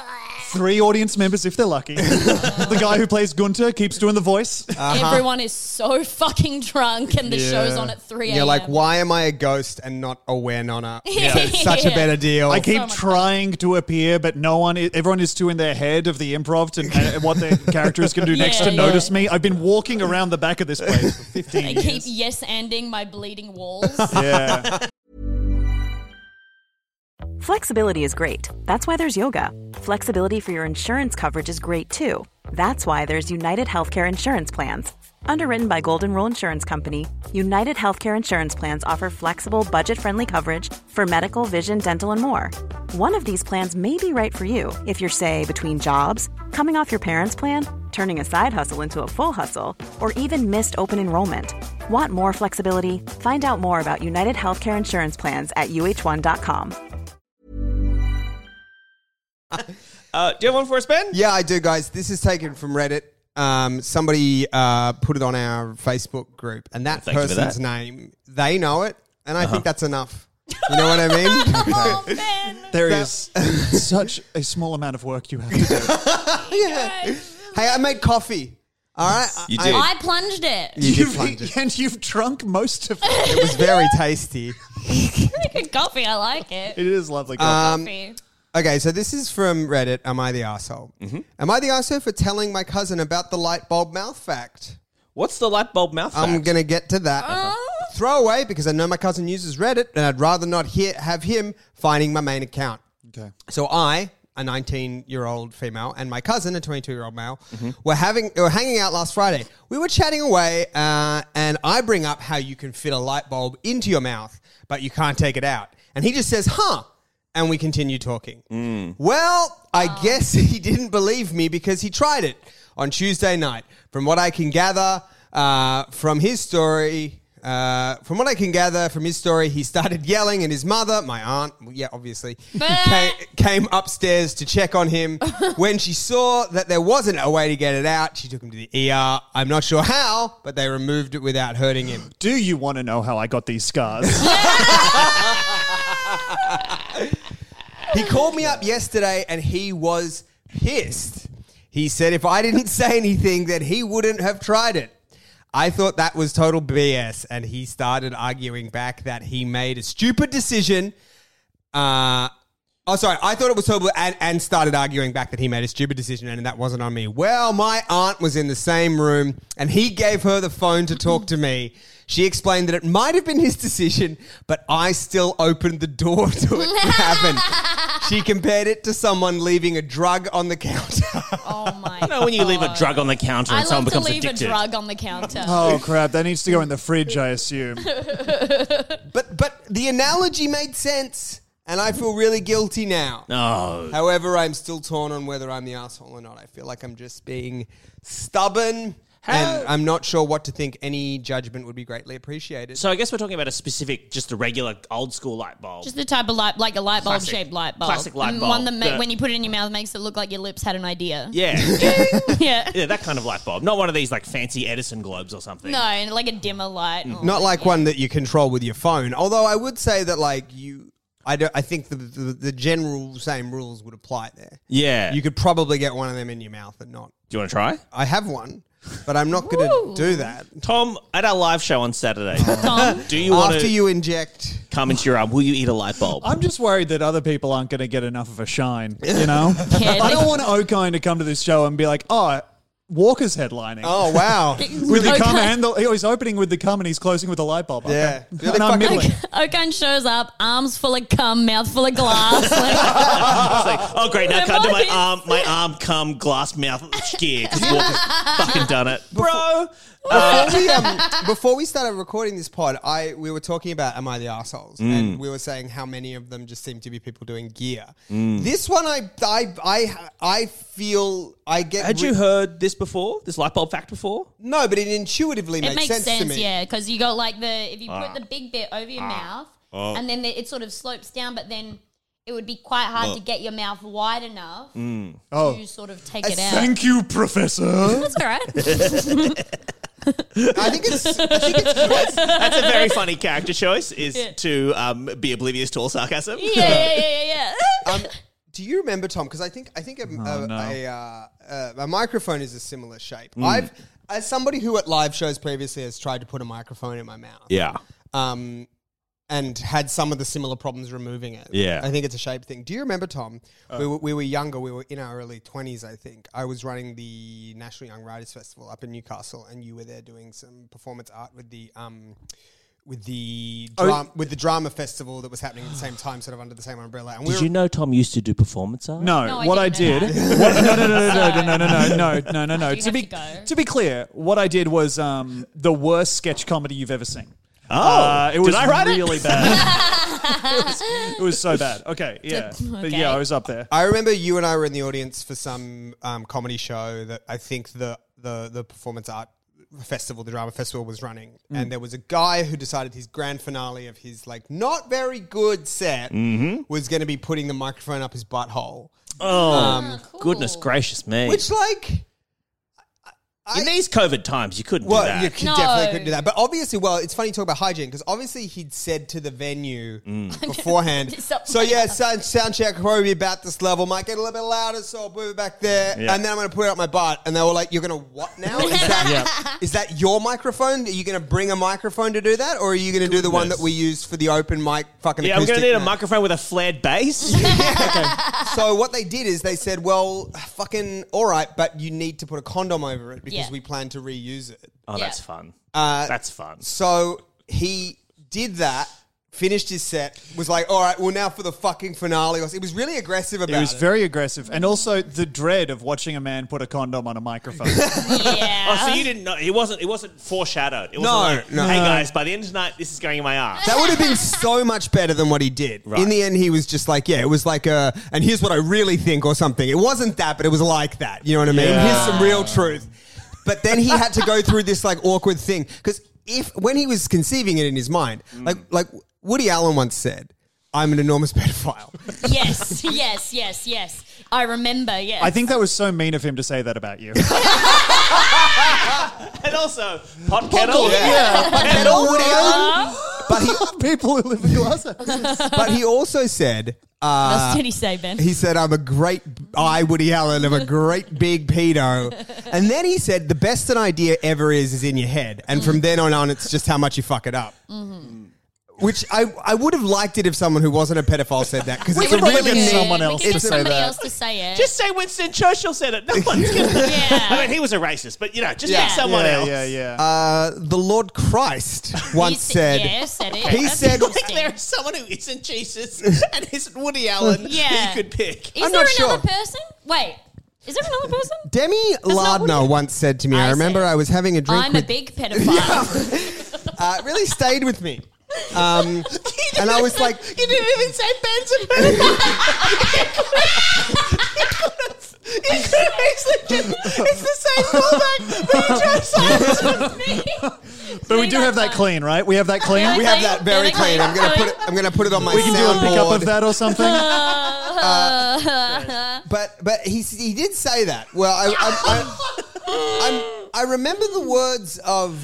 3 audience members if they're lucky. The guy who plays Gunter keeps doing the voice. Everyone is so fucking drunk and the show's on at 3 a.m. You're like, why am I a ghost and not a were-nonna? It's such a better deal. I keep trying to appear, but everyone is too in their head of the improv and what their characters can do next to notice me. I've been walking around the back of this place for 15 years. I keep yes-anding my bleeding walls. Yeah. Flexibility is great. That's why there's yoga. Flexibility for your insurance coverage is great too. That's why there's United Healthcare Insurance Plans. Underwritten by Golden Rule Insurance Company, United Healthcare Insurance Plans offer flexible, budget-friendly coverage for medical, vision, dental, and more. One of these plans may be right for you if you're, say, between jobs, coming off your parents' plan, turning a side hustle into a full hustle, or even missed open enrollment. Want more flexibility? Find out more about United Healthcare Insurance Plans at uh1.com. Do you have one for us, Ben? Yeah, I do, guys. This is taken from Reddit. Somebody put it on our Facebook group, and that person's name, they know it, and I think that's enough. You know what I mean? Oh, man. There is such a small amount of work you have to do. Yeah. Hey, I made coffee. All right? You did. I plunged it. You did plunge it. And you've drunk most of it. It was very tasty. Pretty good coffee. I like it. It is lovely Coffee. Okay, so this is from Reddit. Am I the arsehole? Mm-hmm. Am I the arsehole for telling my cousin about the light bulb mouth fact? What's the light bulb mouth fact? I'm going to get to that. Throw away, because I know my cousin uses Reddit, and I'd rather not have him finding my main account. Okay. So I, a 19-year-old female, and my cousin, a 22-year-old male, were hanging out last Friday. We were chatting away, and I bring up how you can fit a light bulb into your mouth, but you can't take it out. And he just says, huh? And we continue talking. Well, I guess he didn't believe me because he tried it on Tuesday night. From what I can gather from his story, he started yelling, and his mother, my aunt, obviously, came upstairs to check on him. When she saw that there wasn't a way to get it out, she took him to the ER. I'm not sure how, but they removed it without hurting him. Do you want to know how I got these scars? He called me up yesterday and he was pissed. He said if I didn't say anything, then he wouldn't have tried it. I thought that was total BS, and he started arguing back that he made a stupid decision. I thought it was total, and started arguing back that he made a stupid decision and that wasn't on me. Well, my aunt was in the same room and he gave her the phone to talk to me. She explained that it might have been his decision, but I still opened the door to it to happen. She compared it to someone leaving a drug on the counter. Oh my You know when you leave a drug on the counter and someone becomes addicted? I love to leave a drug on the counter. Oh, crap. That needs to go in the fridge, I assume. But the analogy made sense, and I feel really guilty now. Oh. However, I'm still torn on whether I'm the asshole or not. I feel like I'm just being stubborn. And I'm not sure what to think. Any judgment would be greatly appreciated. So I guess we're talking about just a regular old school light bulb. Just the type of light, like a light bulb shaped light bulb. Classic light bulb. One that when you put it in your mouth makes it look like your lips had an idea. Yeah. Yeah. Yeah, that kind of light bulb. Not one of these like fancy Edison globes or something. No, like a dimmer light. Not like one that you control with your phone. Although I would say that I think the general same rules would apply there. Yeah. You could probably get one of them in your mouth and not. Do you want to try? I have one, but I'm not going to do that. Tom, at our live show on Saturday, Tom, do you want After you inject... come into your arm, will you eat a light bulb? I'm just worried that other people aren't going to get enough of a shine, you know? Yeah, I don't want Okine to come to this show and be like, Walker's headlining. Oh, wow. With the cum and he's opening with the cum and he's closing with the light bulb. Yeah. Okay. And I'm middling. Okine shows up, arms full of cum, mouth full of glass. It's like, oh great, now cut to my arm, cum, glass mouth, skier, because Walker's fucking done it. Bro! Before we started recording this pod, we were talking about Am I the Arseholes? And we were saying how many of them just seem to be people doing gear. This one, I feel I get... Had you heard this before? This light bulb fact before? No, but it intuitively makes sense to me. Yeah, because you got like if you put the big bit over your mouth and then it sort of slopes down, but then it would be quite hard to get your mouth wide enough to sort of take it out. Thank you, Professor. That's all right. I think it's That's a very funny character choice, is to be oblivious to all sarcasm. Yeah. Do you remember, Tom? Because I think a microphone is a similar shape. As somebody who at live shows previously has tried to put a microphone in my mouth. Yeah. And had some of the similar problems removing it. Yeah. I think it's a shape thing. Do you remember, Tom? We were younger. We were in our early 20s, I think. I was running the National Young Writers Festival up in Newcastle, and you were there doing some performance art with the drama festival that was happening at the same time, sort of under the same umbrella. And Did you know Tom used to do performance art? No, what I did. No. To be clear, what I did was the worst sketch comedy you've ever seen. Oh, it was did I write really bad. It was so bad. Okay, yeah. But yeah, I was up there. I remember you and I were in the audience for some comedy show that I think the performance art festival, the drama festival, was running. And there was a guy who decided his grand finale of his not very good set was going to be putting the microphone up his butthole. Oh, Cool. goodness gracious me. Which in these COVID times, you couldn't do that. You definitely couldn't do that. But obviously, it's funny you talk about hygiene because obviously he'd said to the venue beforehand, sound check will probably be about this level, might get a little bit louder, so I'll move it back there, and then I'm going to put it up my butt. And they were like, you're going to what now? Is that your microphone? Are you going to bring a microphone to do that? Or are you going to do the one that we used for the open mic fucking acoustic? I'm going to need a microphone with a flared bass. Okay. So what they did is they said, well, fucking all right, but you need to put a condom over it because we plan to reuse it. Oh, that's fun. That's fun. So he did that, finished his set, was like, all right, well, now for the fucking finale. It was really aggressive about it. It was very aggressive. And also the dread of watching a man put a condom on a microphone. Yeah. Oh, so you didn't know. It wasn't foreshadowed. It wasn't hey guys, by the end of tonight, this is going in my ass. That would have been so much better than what he did. Right. In the end, he was just like, it was like and here's what I really think or something. It wasn't that, but it was like that. You know what I mean? Yeah. Here's some real truth. But then he had to go through this awkward thing because when he was conceiving it in his mind, like Woody Allen once said, "I'm an enormous pedophile." Yes. I remember. Yes. I think that was so mean of him to say that about you. And also, pot kettle. Pot kettle. Woody Allen. But people who live in Glasgow. But he also said. What did he say, Ben? He said, Woody Allen, I'm a great big pedo. And then he said, the best an idea ever is in your head. And from then on, it's just how much you fuck it up. Mm-hmm. Which I would have liked it if someone who wasn't a pedophile said that. Because it's really get someone else to say somebody that. else to say it. Just say Winston Churchill said it. No one's going to. Yeah. I mean, he was a racist, but, just get someone else. Yeah. The Lord Christ once said... said it. He said... Like there is someone who isn't Jesus and isn't Woody Allen who you could pick. Is there another person? Wait. Is there another person? Demi Lardner once said to me, I remember I was having a drink I'm a big pedophile. It really stayed with me. And I was like, you didn't even say Ben's a it's the same callback, but you just me. But we do have that clean, right? We have that clean. We have that very clean. I'm gonna put it on my. We can do a pickup of that or something. But he did say that. Well, I remember the words of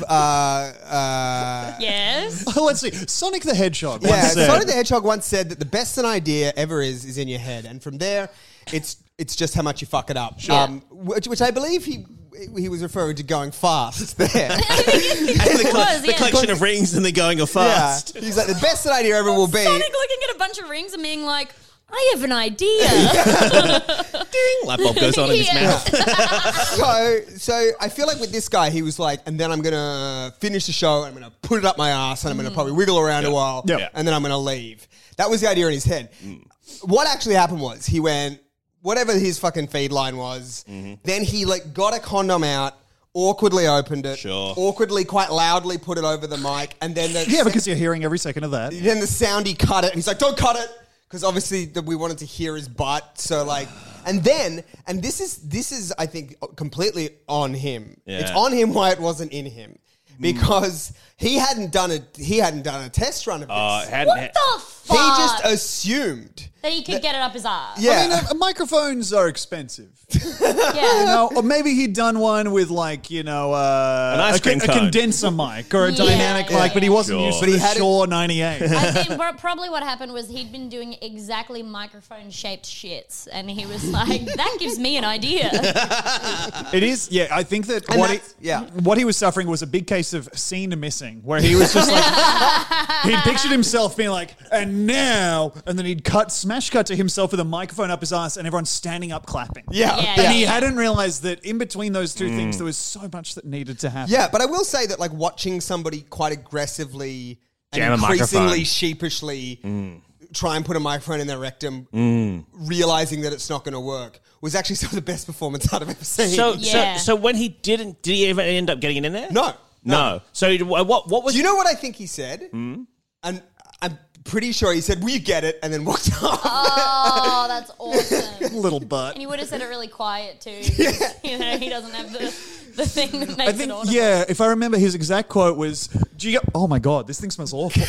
yes. Let's see. Sonic the Hedgehog. Sonic the Hedgehog once said that the best an idea ever is in your head, and from there, it's just how much you fuck it up. Sure. Which I believe he was referring to going fast there. the collection of rings and the going fast. Yeah. He's like, the best an idea ever will be. Sonic looking at a bunch of rings and being like, I have an idea. Ding! Light bulb goes on in his mouth. So I feel like with this guy, he was like, and then I'm going to finish the show, and I'm going to put it up my ass, and I'm going to probably wiggle around a while, and then I'm going to leave. That was the idea in his head. What actually happened was he went, whatever his fucking feed line was, then he got a condom out, awkwardly opened it, awkwardly, quite loudly put it over the mic, and then because you're hearing every second of that. Then the soundy cut it, and he's like, don't cut it. Because obviously we wanted to hear his butt, so and this is I think completely on him. Yeah. It's on him why it wasn't in him, because he hadn't done a test run of this. What the fuck? He just assumed That he could get it up his ass. Yeah. I mean, microphones are expensive. Yeah. Or maybe he'd done one with like, an ice cream a cone. condenser mic or a dynamic Yeah. mic, but he wasn't used to But he the had it- Shure 98. I think probably what happened was he'd been doing exactly microphone-shaped shits, and he was like, that gives me an idea. It is, yeah. I think that And what he was suffering was a big case of scene missing, where he was just like, he'd pictured himself being like, and now, and then he'd smash cut to himself with a microphone up his ass, and everyone's standing up clapping. Yeah. Yeah. And he hadn't realized that in between those two things, there was so much that needed to happen. Yeah, but I will say that like watching somebody quite aggressively Jam a and increasingly microphone. sheepishly try and put a microphone in their rectum, realizing that it's not going to work, was actually some of the best performance I've ever seen. Yeah. So when he did he even end up getting it in there? No. So what was? Do you know what I think he said? And I'm pretty sure he said, "Will you get it?" and then walked off. Oh, that's awesome. Little butt. And he would have said it really quiet too. Because, he doesn't have the thing that makes I think, it audible. yeah, if I remember, his exact quote was, "Do you get? Oh my god, this thing smells awful."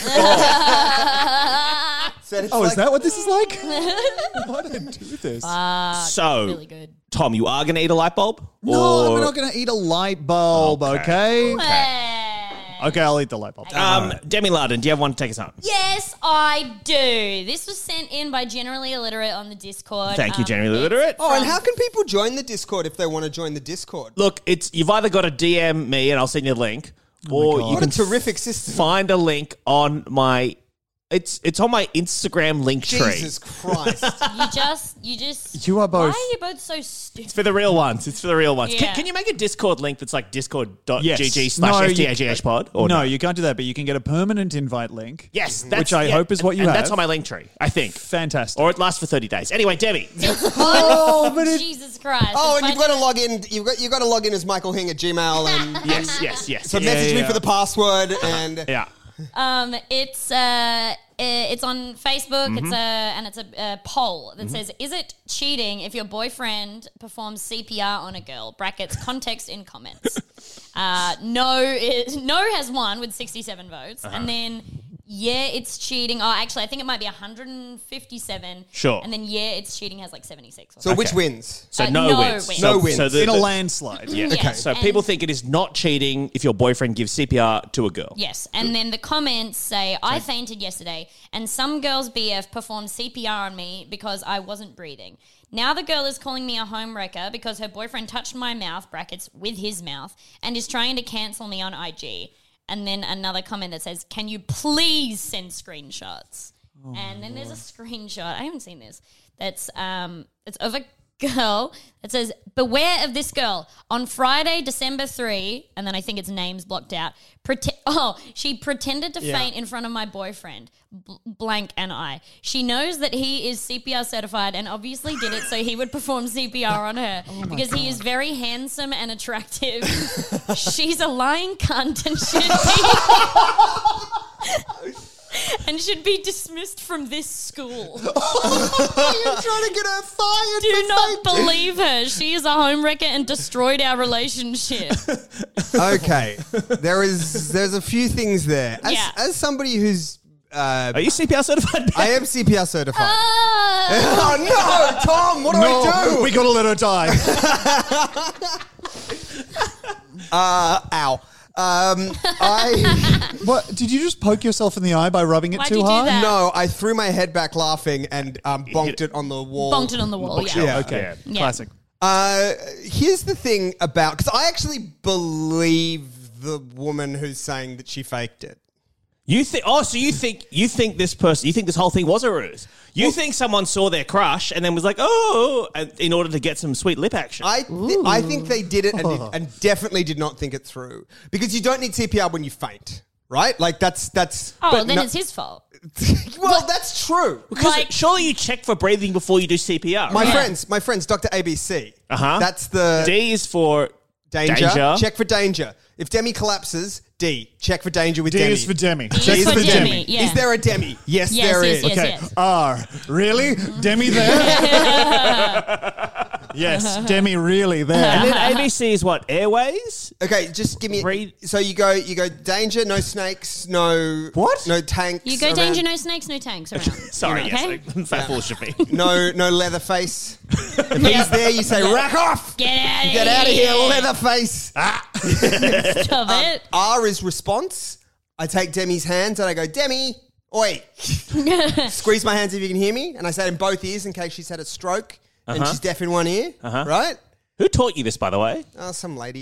Said it's Oh, like, is that what this is like? Why did I do this? so Really good. Tom, you are going to eat a light bulb? No, I'm not going to eat a light bulb, okay? Hey. Okay, I'll eat the light bulb. Demi Larden, do you have one to take us home? Yes, I do. This was sent in by Generally Illiterate on the Discord. Thank you, Generally Illiterate. Oh, and how can people join the Discord if they want to join the Discord? Look, you've either got to DM me and I'll send you a link, or you What a can terrific system. find a link on my. It's on my Instagram link tree. Jesus Christ. You just. You are both- Why are you both so stupid? It's for the real ones. Yeah. Can you make a Discord link that's like discord.gg Yes. /FTAGHpod? Or No, you can't do that, but you can get a permanent invite link. Yes, which I hope is what you and have. that's on my link tree, I think. Fantastic. Or it lasts for 30 days. Anyway, Debbie. Oh, but Jesus Christ. Oh, and It's you've got to log in. You've got to log in as Michael Hing at Gmail, and yes. so message me yeah. for the password. And Yeah. It's on Facebook. It's a poll that says, "Is it cheating if your boyfriend performs CPR on a girl?" Brackets context in comments. No has won with 67 votes, and then it's cheating. Oh, actually, I think it might be 157. Sure. And then it's cheating has like 76. Or so, which wins? So no no wins. wins. No wins. So in a landslide. Yeah. Okay. So And- people think it is not cheating if your boyfriend gives CPR to a girl. Yes, and then the comments say, "I fainted yesterday, and some girl's BF performed CPR on me because I wasn't breathing. Now the girl is calling me a homewrecker because her boyfriend touched my mouth, brackets, with his mouth, and is trying to cancel me on IG." And then another comment that says, "Can you please send screenshots?" And then there's a screenshot. I haven't seen this. That's it's of a girl that says, "Beware of this girl. On Friday, December 3, and then I think its name's blocked out. She pretended to faint in front of my boyfriend, blank and I. She knows that he is CPR certified and obviously did it so he would perform CPR on her because he is very handsome and attractive. She's a lying cunt and should be dismissed from this school. You're trying to get her fired. Do not believe her. She is a homewrecker and destroyed our relationship. Okay, there's a few things there. As somebody who's Are you CPR certified? I am CPR certified. Ah! Oh no, Tom! What do I do? We gotta let her die. Ow. What? Did you just poke yourself in the eye by rubbing it Why'd too you do hard? that? No, I threw my head back laughing and bonked it on the wall. Bonked it on the wall, yeah. Yeah. Okay, Yeah. classic. Here's the thing about, because I actually believe the woman who's saying that she faked it. You think? Oh, so you think this person? You think this whole thing was a ruse? You think someone saw their crush and then was like, "Oh," in order to get some sweet lip action? I think they did it and definitely did not think it through, because you don't need CPR when you faint, right? Like that's. Oh, but then no- it's his fault. well, that's true. Because surely you check for breathing before you do CPR. My right? friends, Dr. ABC. Uh-huh. That's the D is for danger. Check for danger. If Demi collapses, D. Check for danger with D Demi. is for Demi. D Check is for for Demi. Demi. Yeah. Is there a Demi? Yes, Yes, there yes, is. yes. Okay. R. Really? Demi there? Yes, Demi really there. And then ABC is what? Airways? Okay, just give me. So you go danger, no snakes, no What? No tanks. You go around. danger, no snakes, no tanks around. Sorry, Okay. yes. Fat fool should be. No Leatherface. If he's there, you say rack off. Get out of here. Get out of here, Leatherface. Stop it. R is response. I take Demi's hands and I go, Demi, oi. Squeeze my hands if you can hear me. And I say it in both ears in case she's had a stroke and she's deaf in one ear. Right? Who taught you this, by the way? Oh, some lady.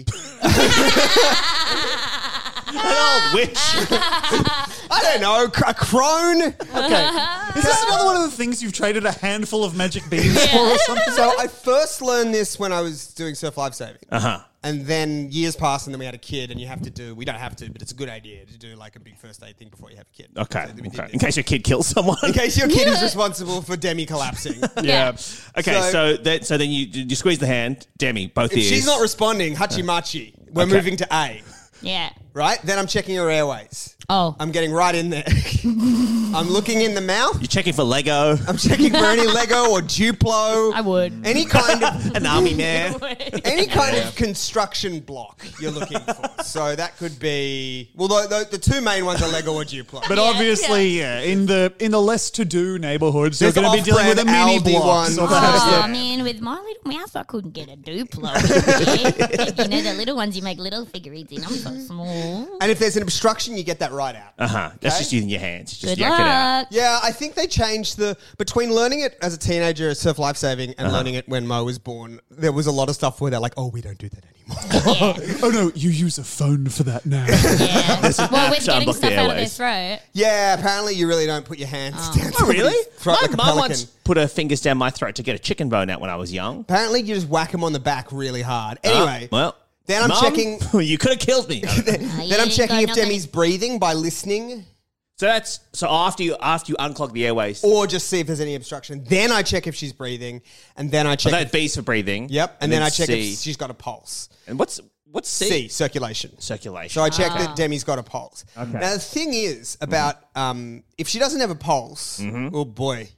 An old witch. I don't know, a crone. Okay. Is this another one of the things you've traded a handful of magic beans for or something? So I first learned this when I was doing surf lifesaving. Uh-huh. And then years passed and then we had a kid and you have to do, we don't have to, but it's a good idea to do like a big first aid thing before you have a kid. Okay. So we did Okay. this. In case your kid kills someone. In case your kid is responsible for Demi collapsing. Yeah. Okay, so then you squeeze the hand, Demi, both If ears. she's not responding, hachi-machi, we're Okay. moving to A. Yeah. Right? Then I'm checking her airways. Oh. I'm getting right in there. I'm looking in the mouth. You're checking for Lego. I'm checking for any Lego or Duplo. I would. Any kind of An army man. any kind of construction block you're looking for. So that could be the two main ones are Lego or Duplo. But obviously, in the less to-do neighborhoods, you're going to be dealing with a off-brand mini Aldi block. one. So Oh, perhaps Oh, the- man, with my little mouth, I couldn't get a Duplo. You know, the little ones you make little figurines in. I'm so small. And if there's an obstruction, you get that right out. Uh-huh. That's just using your hands. You just Good yak it out. luck. Yeah, I think they changed between learning it as a teenager at Surf Lifesaving and learning it when Mo was born. There was a lot of stuff where they're like, "Oh, we don't do that anymore." Oh no, you use a phone for that now. Yeah. Well, with to getting unblock stuff the out of their airways. throat. Yeah, apparently you really don't put your hands down. Oh, really? Throat like a My mum pelican. once put her fingers down my throat to get a chicken bone out when I was young. Apparently you just whack them on the back really hard. Anyway, Well, then I'm Mum, checking. You could have killed me. Then I'm checking if Demi's breathing by listening. So after you unclog the airways. Or just see if there's any obstruction. Then I check if she's breathing, and then I check. That B's for breathing. Yep, and then I check C. if she's got a pulse. And what's C? C, circulation. Circulation. So I check that Demi's got a pulse. Okay. Now the thing is about if she doesn't have a pulse, oh boy.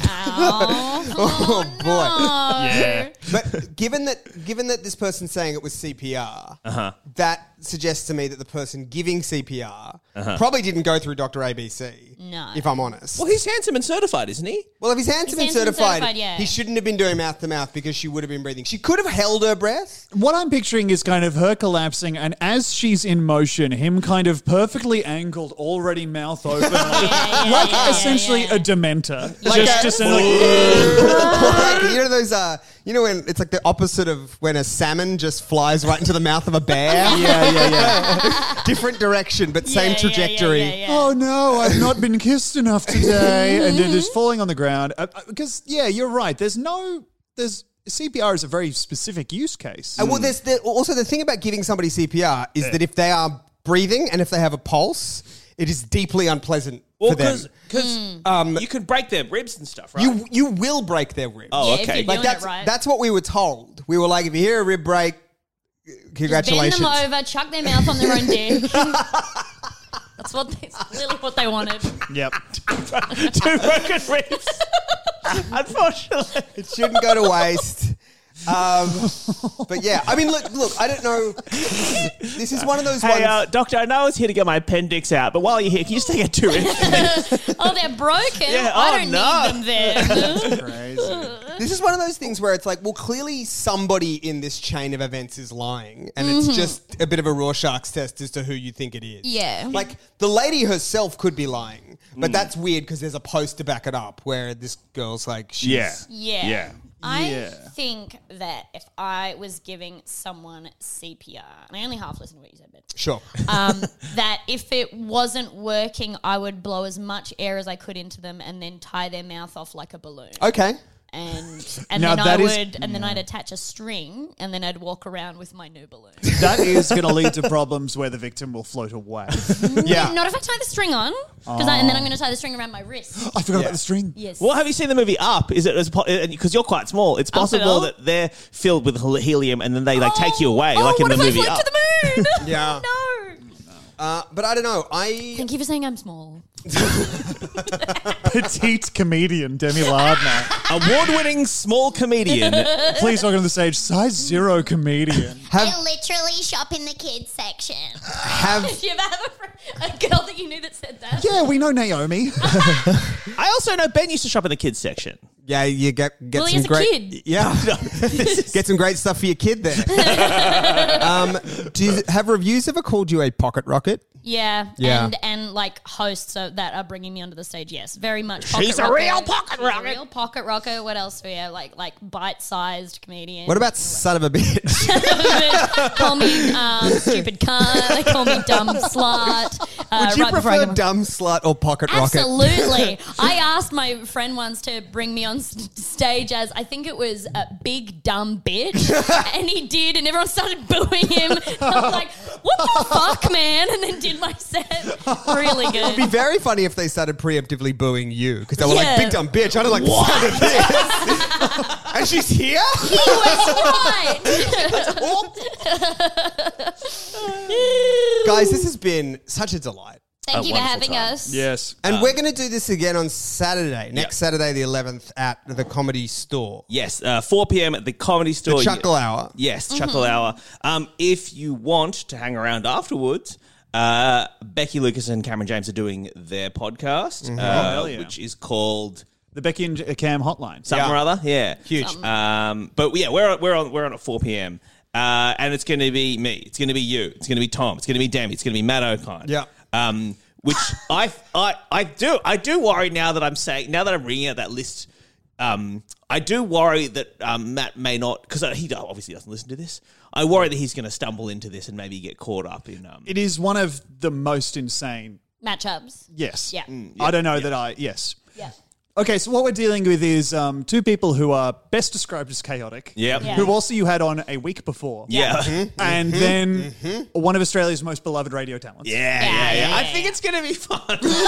Oh boy. Yeah. But given that this person's saying it was CPR, that suggests to me that the person giving CPR probably didn't go through Dr. ABC. No. If I'm honest. Well, he's handsome and certified, isn't he? Well, if he's handsome and He's handsome and certified, certified, yeah. he shouldn't have been doing mouth to mouth because she would have been breathing. She could have held her breath. What I'm picturing is kind of her collapsing, and as she's in motion, him kind of perfectly angled, already mouth open, like essentially a Dementor. Like just like, you know those when it's like the opposite of when a salmon just flies right into the mouth of a bear. yeah. Different direction, but same trajectory. Yeah. Oh no, I've not been kissed enough today, and it is falling on the ground. Because you're right. There's CPR is a very specific use case. And well, there's also the thing about giving somebody CPR is that if they are breathing and if they have a pulse, it is deeply unpleasant for them. Because you could break their ribs and stuff, right? You will break their ribs. Oh, Yeah, if okay. you're Like doing it right. that's what we were told. We were like, if you hear a rib break, congratulations. Bend them over, chuck their mouth on their own dick. That's literally what they wanted. Yep. Two broken ribs. Unfortunately. It shouldn't go to waste. But yeah, I mean, look, I don't know. This is one of those Hey, ones. doctor, I know I was here to get my appendix out, but while you're here, can you just take a two ribs? Oh, they're broken. Yeah, I oh, don't no. need them there. Crazy. This is one of those things where it's like, well, clearly somebody in this chain of events is lying, and it's just a bit of a Rorschach's test as to who you think it is. Yeah. Like the lady herself could be lying, but that's weird because there's a post to back it up where this girl's like, she's, Yeah. I Yeah. think that if I was giving someone CPR, and I only half listened to what you said, but sure. that if it wasn't working, I would blow as much air as I could into them and then tie their mouth off like a balloon. Okay. And Now then that is- then I'd attach a string and then I'd walk around with my new balloon. That is going to lead to problems where the victim will float away. Yeah. Not if I tie the string on, and then I'm going to tie the string around my wrist. I forgot about the string. Yes. Well, have you seen the movie Up? Is it because you're quite small? It's possible Up? that they're filled with helium and then they take you away, Oh, like in what the if I movie float Up. to the moon? Yeah. No. But I don't know. Thank you for saying I'm small. Petite comedian Demi Lardner. Award-winning small comedian. Please welcome to the stage, size 0 comedian. I literally shop in the kids section. Did you ever have a girl that you knew that said that? Yeah, we know Naomi. I also know Ben used to shop in the kids section. Yeah, you get Well, he some has a great kid. Yeah. Get some great stuff for your kid there. Have reviews ever called you a pocket rocket? Yeah. Yeah. And like hosts that are bringing me onto the stage. Yes, very much. She's a real pocket rocket. A real pocket rocket. What else? Yeah, like bite-sized comedian. What about son of a bitch? Call me stupid cunt. They call me dumb slut. Would you right before I prefer go- dumb slut or pocket rocket? Absolutely. I asked my friend once to bring me on stage as, I think it was a big dumb bitch, and he did, and everyone started booing him. I was like, what the fuck, man? And then did my set. Really good. It'd be very funny if they started preemptively booing you because they were Yeah. like, big dumb bitch. I don't like the sound of this. And she's here? He was right. Guys, this has been such a delight. Thank you for wonderful having time. us. Yes. And we're going to do this again on Saturday, next Saturday the 11th at the Comedy Store. Yes, 4 p.m. at the Comedy Store. The Chuckle Hour. Yes, Chuckle Hour. If you want to hang around afterwards, Becky Lucas and Cameron James are doing their podcast, hell yeah. which is called The Becky and Cam hotline. something or other. Yeah, Huge. but yeah, we're on at 4 p.m. And it's going to be me. It's going to be you. It's going to be Tom. It's going to be Demi. It's going to be Matt O'Kine. Yeah. Which I do worry now that I'm reading out that list. I do worry that Matt may not, because he obviously doesn't listen to this. I worry that he's going to stumble into this and maybe get caught up in. It is one of the most insane. Matchups. Yes. Yeah. I don't know that yes. Yeah. Okay, so what we're dealing with is two people who are best described as chaotic. Yep. Yeah. Who also you had on a week before. Yeah. And then one of Australia's most beloved radio talents. Yeah. I think it's going to be fun.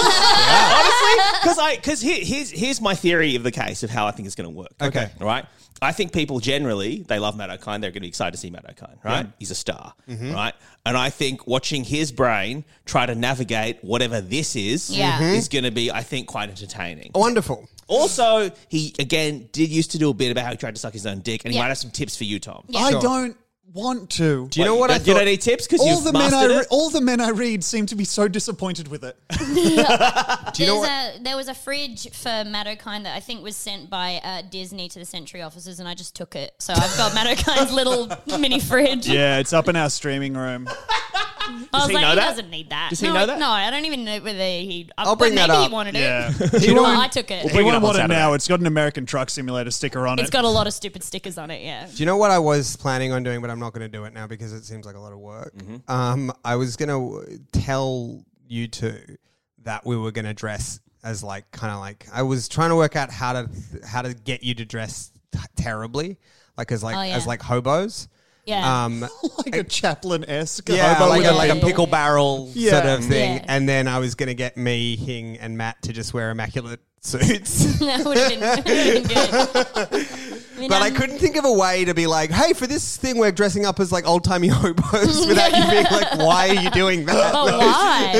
Honestly, because here's my theory of the case of how I think it's going to work. Okay. Right? I think people generally, they love Matt O'Kine. They're going to be excited to see Matt O'Kine, right? He's a star, right? And I think watching his brain try to navigate whatever this is is going to be, I think, quite entertaining. Wonderful. Also, he, again, did used to do a bit about how he tried to suck his own dick, and he might have some tips for you, Tom. Yeah. I Sure. don't want to. Do you know what I You don't thought? need tips because All you've the men mastered it? all the men I read seem to be so disappointed with it. Do you know what? There was a fridge for Matt O'Kine that I think was sent by Disney to the Sentry offices, and I just took it. So I've got Matt O'Kine's little mini fridge. Yeah, it's up in our streaming room. I was he like, know he that? doesn't need that. Does he no, know that? No, I don't even know whether he. I'll bring that maybe up. he wanted Yeah. it. Do you know Well, I took it. If bring you it up want on it now, Saturday. it's got an American Truck Simulator sticker on It's it. got a lot of stupid stickers on it. Yeah. Do you know what I was planning on doing, but I'm not going to do it now because it seems like a lot of work? I was going to tell you two that we were going to dress as like kind of like I was trying to work out how to get you to dress terribly, like as hobos. Yeah. like a Chaplin-esque. Yeah, hobo like with a Yeah. pickle barrel Yeah. sort of thing. Yeah. And then I was going to get me, Hing, and Matt to just wear immaculate suits. That would have been good. But I couldn't think of a way to be like, hey, for this thing, we're dressing up as like old timey hobos without you being like, why are you doing that? But why?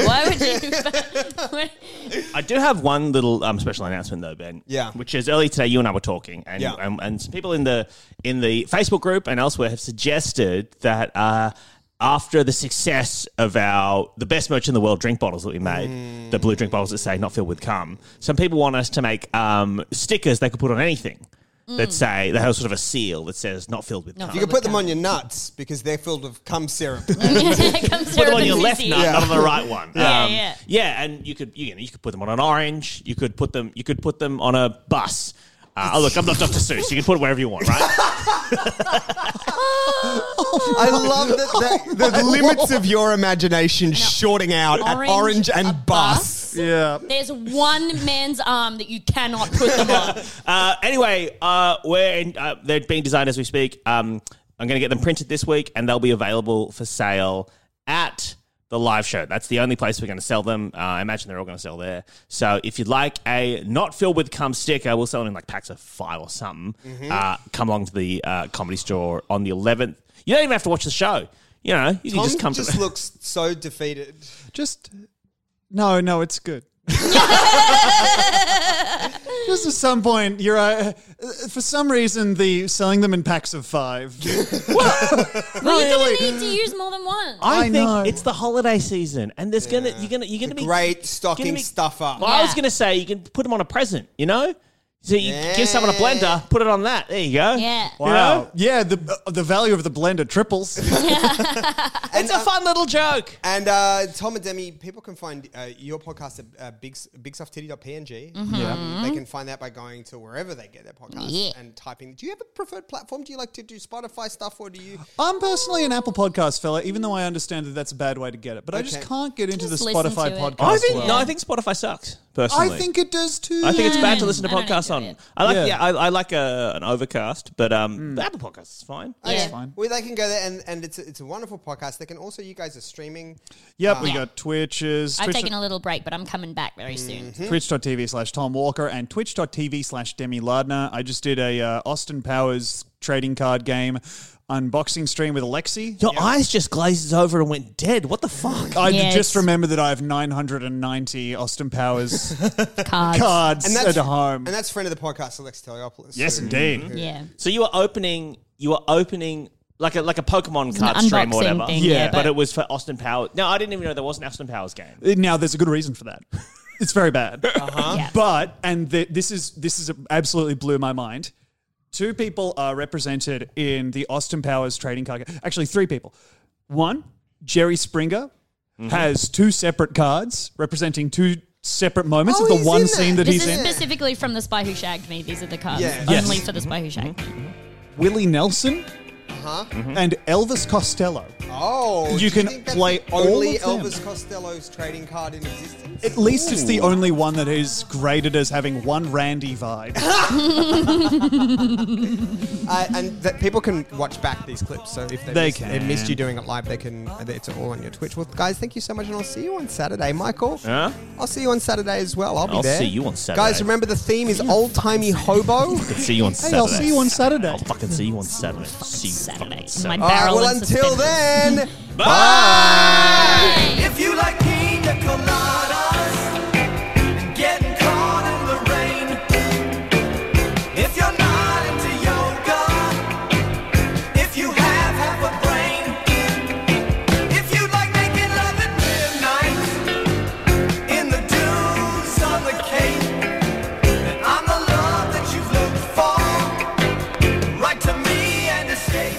Why would you? I do have one little special announcement though, Ben. Yeah. Which is earlier today, you and I were talking, and Yeah. and some people in the Facebook group and elsewhere have suggested that after the success of the best merch in the world drink bottles that we made, the blue drink bottles that say "not filled with cum," some people want us to make stickers they could put on anything. That say they have sort of a seal that says "not filled with cum." You can put them on your nuts because they're filled with cum syrup. Put Put them on your left nut, not on the right one. Yeah. And you could put them on an orange. You could put them on a bus. Look, I'm not Dr. Seuss. You can put it wherever you want, right? I love that the limits of your imagination shorting out at orange a and bus. Yeah. There's one man's arm that you cannot put them on. Anyway, they're being designed as we speak. I'm going to get them printed this week, and they'll be available for sale at the live show. That's the only place we're going to sell them. I imagine they're all going to sell there. So if you'd like a not filled with cum sticker, we'll sell them in like packs of 5 or something. Come along to the Comedy Store on the 11th. You don't even have to watch the show. You can Tom just come to looks so defeated. Just no, it's good. Just at some point, you're for some reason the selling them in packs of 5. Well, you're gonna need to use more than one. I think know. it's the holiday season, and there's you're gonna be Great stocking stuffer. Well, I was gonna say you can put them on a present, you know. So you give someone a blender, put it on that. There you go. Yeah. Wow. You know? Yeah, the value of the blender triples. It's a fun little joke. And Tom and Demi, people can find your podcast at bigsoftitty.png. Mm-hmm. They can find that by going to wherever they get their podcast and typing. Do you have a preferred platform? Do you like to do Spotify stuff, or do you? I'm personally an Apple Podcast fella, even though I understand that that's a bad way to get it. But I just can't get into Just the listen Spotify to it. podcast. I think Spotify sucks. Personally, I think it does too. I think it's bad to listen to I don't podcasts on. enjoy it. I like, Yeah. I like an Overcast, but the Apple Podcast is fine. Yeah. Fine. Well, they can go there, and it's a wonderful podcast. They can also, you guys are streaming. Yep, we got Twitches. I've taken a little break, but I'm coming back very soon. Twitch.tv/Tom Walker and Twitch.tv/Demi Lardner. I just did a Austin Powers trading card game unboxing stream with Alexi. Your eyes just glazes over and went dead. What the fuck? I Yes. just remember that I have 990 Austin Powers Cards. cards And at home. And that's friend of the podcast, Alexi Teleopoulos. Yes, So- indeed. Yeah. So you were opening like a Pokemon an card stream or unboxing whatever. thing, Yeah, but it was for Austin Powers. No, I didn't even know there was an Austin Powers game. Now, there's a good reason for that. It's very bad. Yeah. But, and this is absolutely blew my mind. 2 people are represented in the Austin Powers trading card game. Actually, 3 people. 1, Jerry Springer has 2 separate cards representing 2 separate moments of the he's one in scene there. that This he's is in. specifically from The Spy Who Shagged Me. These are the cards. Yeah. Only Yes. for The Spy Who Shagged Me. Willie Nelson and Elvis Costello. Oh, You do can think that's play the only all of them. Elvis Costello's trading card in existence. At least it's the only one that is graded as having one Randy vibe. And that people can watch back these clips. So if They they missed can. you doing it live, they can. It's all on your Twitch. Well, guys, thank you so much, and I'll see you on Saturday, Michael. Huh? I'll see you on Saturday as well. I'll be I'll there. see you on Saturday. Guys, remember the theme is old timey hobo. Could see you on Saturday. Hey, I'll see you on Saturday. I'll fucking see you on Saturday. See you Saturday. fucking My Saturday. All right. barrel Well, and until suspenders. then, Bye. If you like pina coladas and getting caught in the rain, if you're not into yoga, if you have half a brain, if you like making love at midnight in the dunes on the Cape, then I'm the love that you've looked for. Write to me and escape.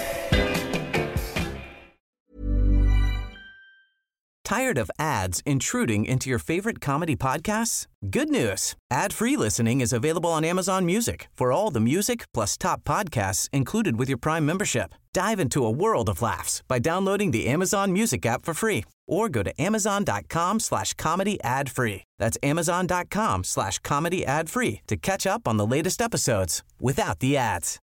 Tired of ads intruding into your favorite comedy podcasts? Good news. Ad-free listening is available on Amazon Music for all the music plus top podcasts included with your Prime membership. Dive into a world of laughs by downloading the Amazon Music app for free or go to amazon.com/comedy ad-free. That's amazon.com/comedy ad-free to catch up on the latest episodes without the ads.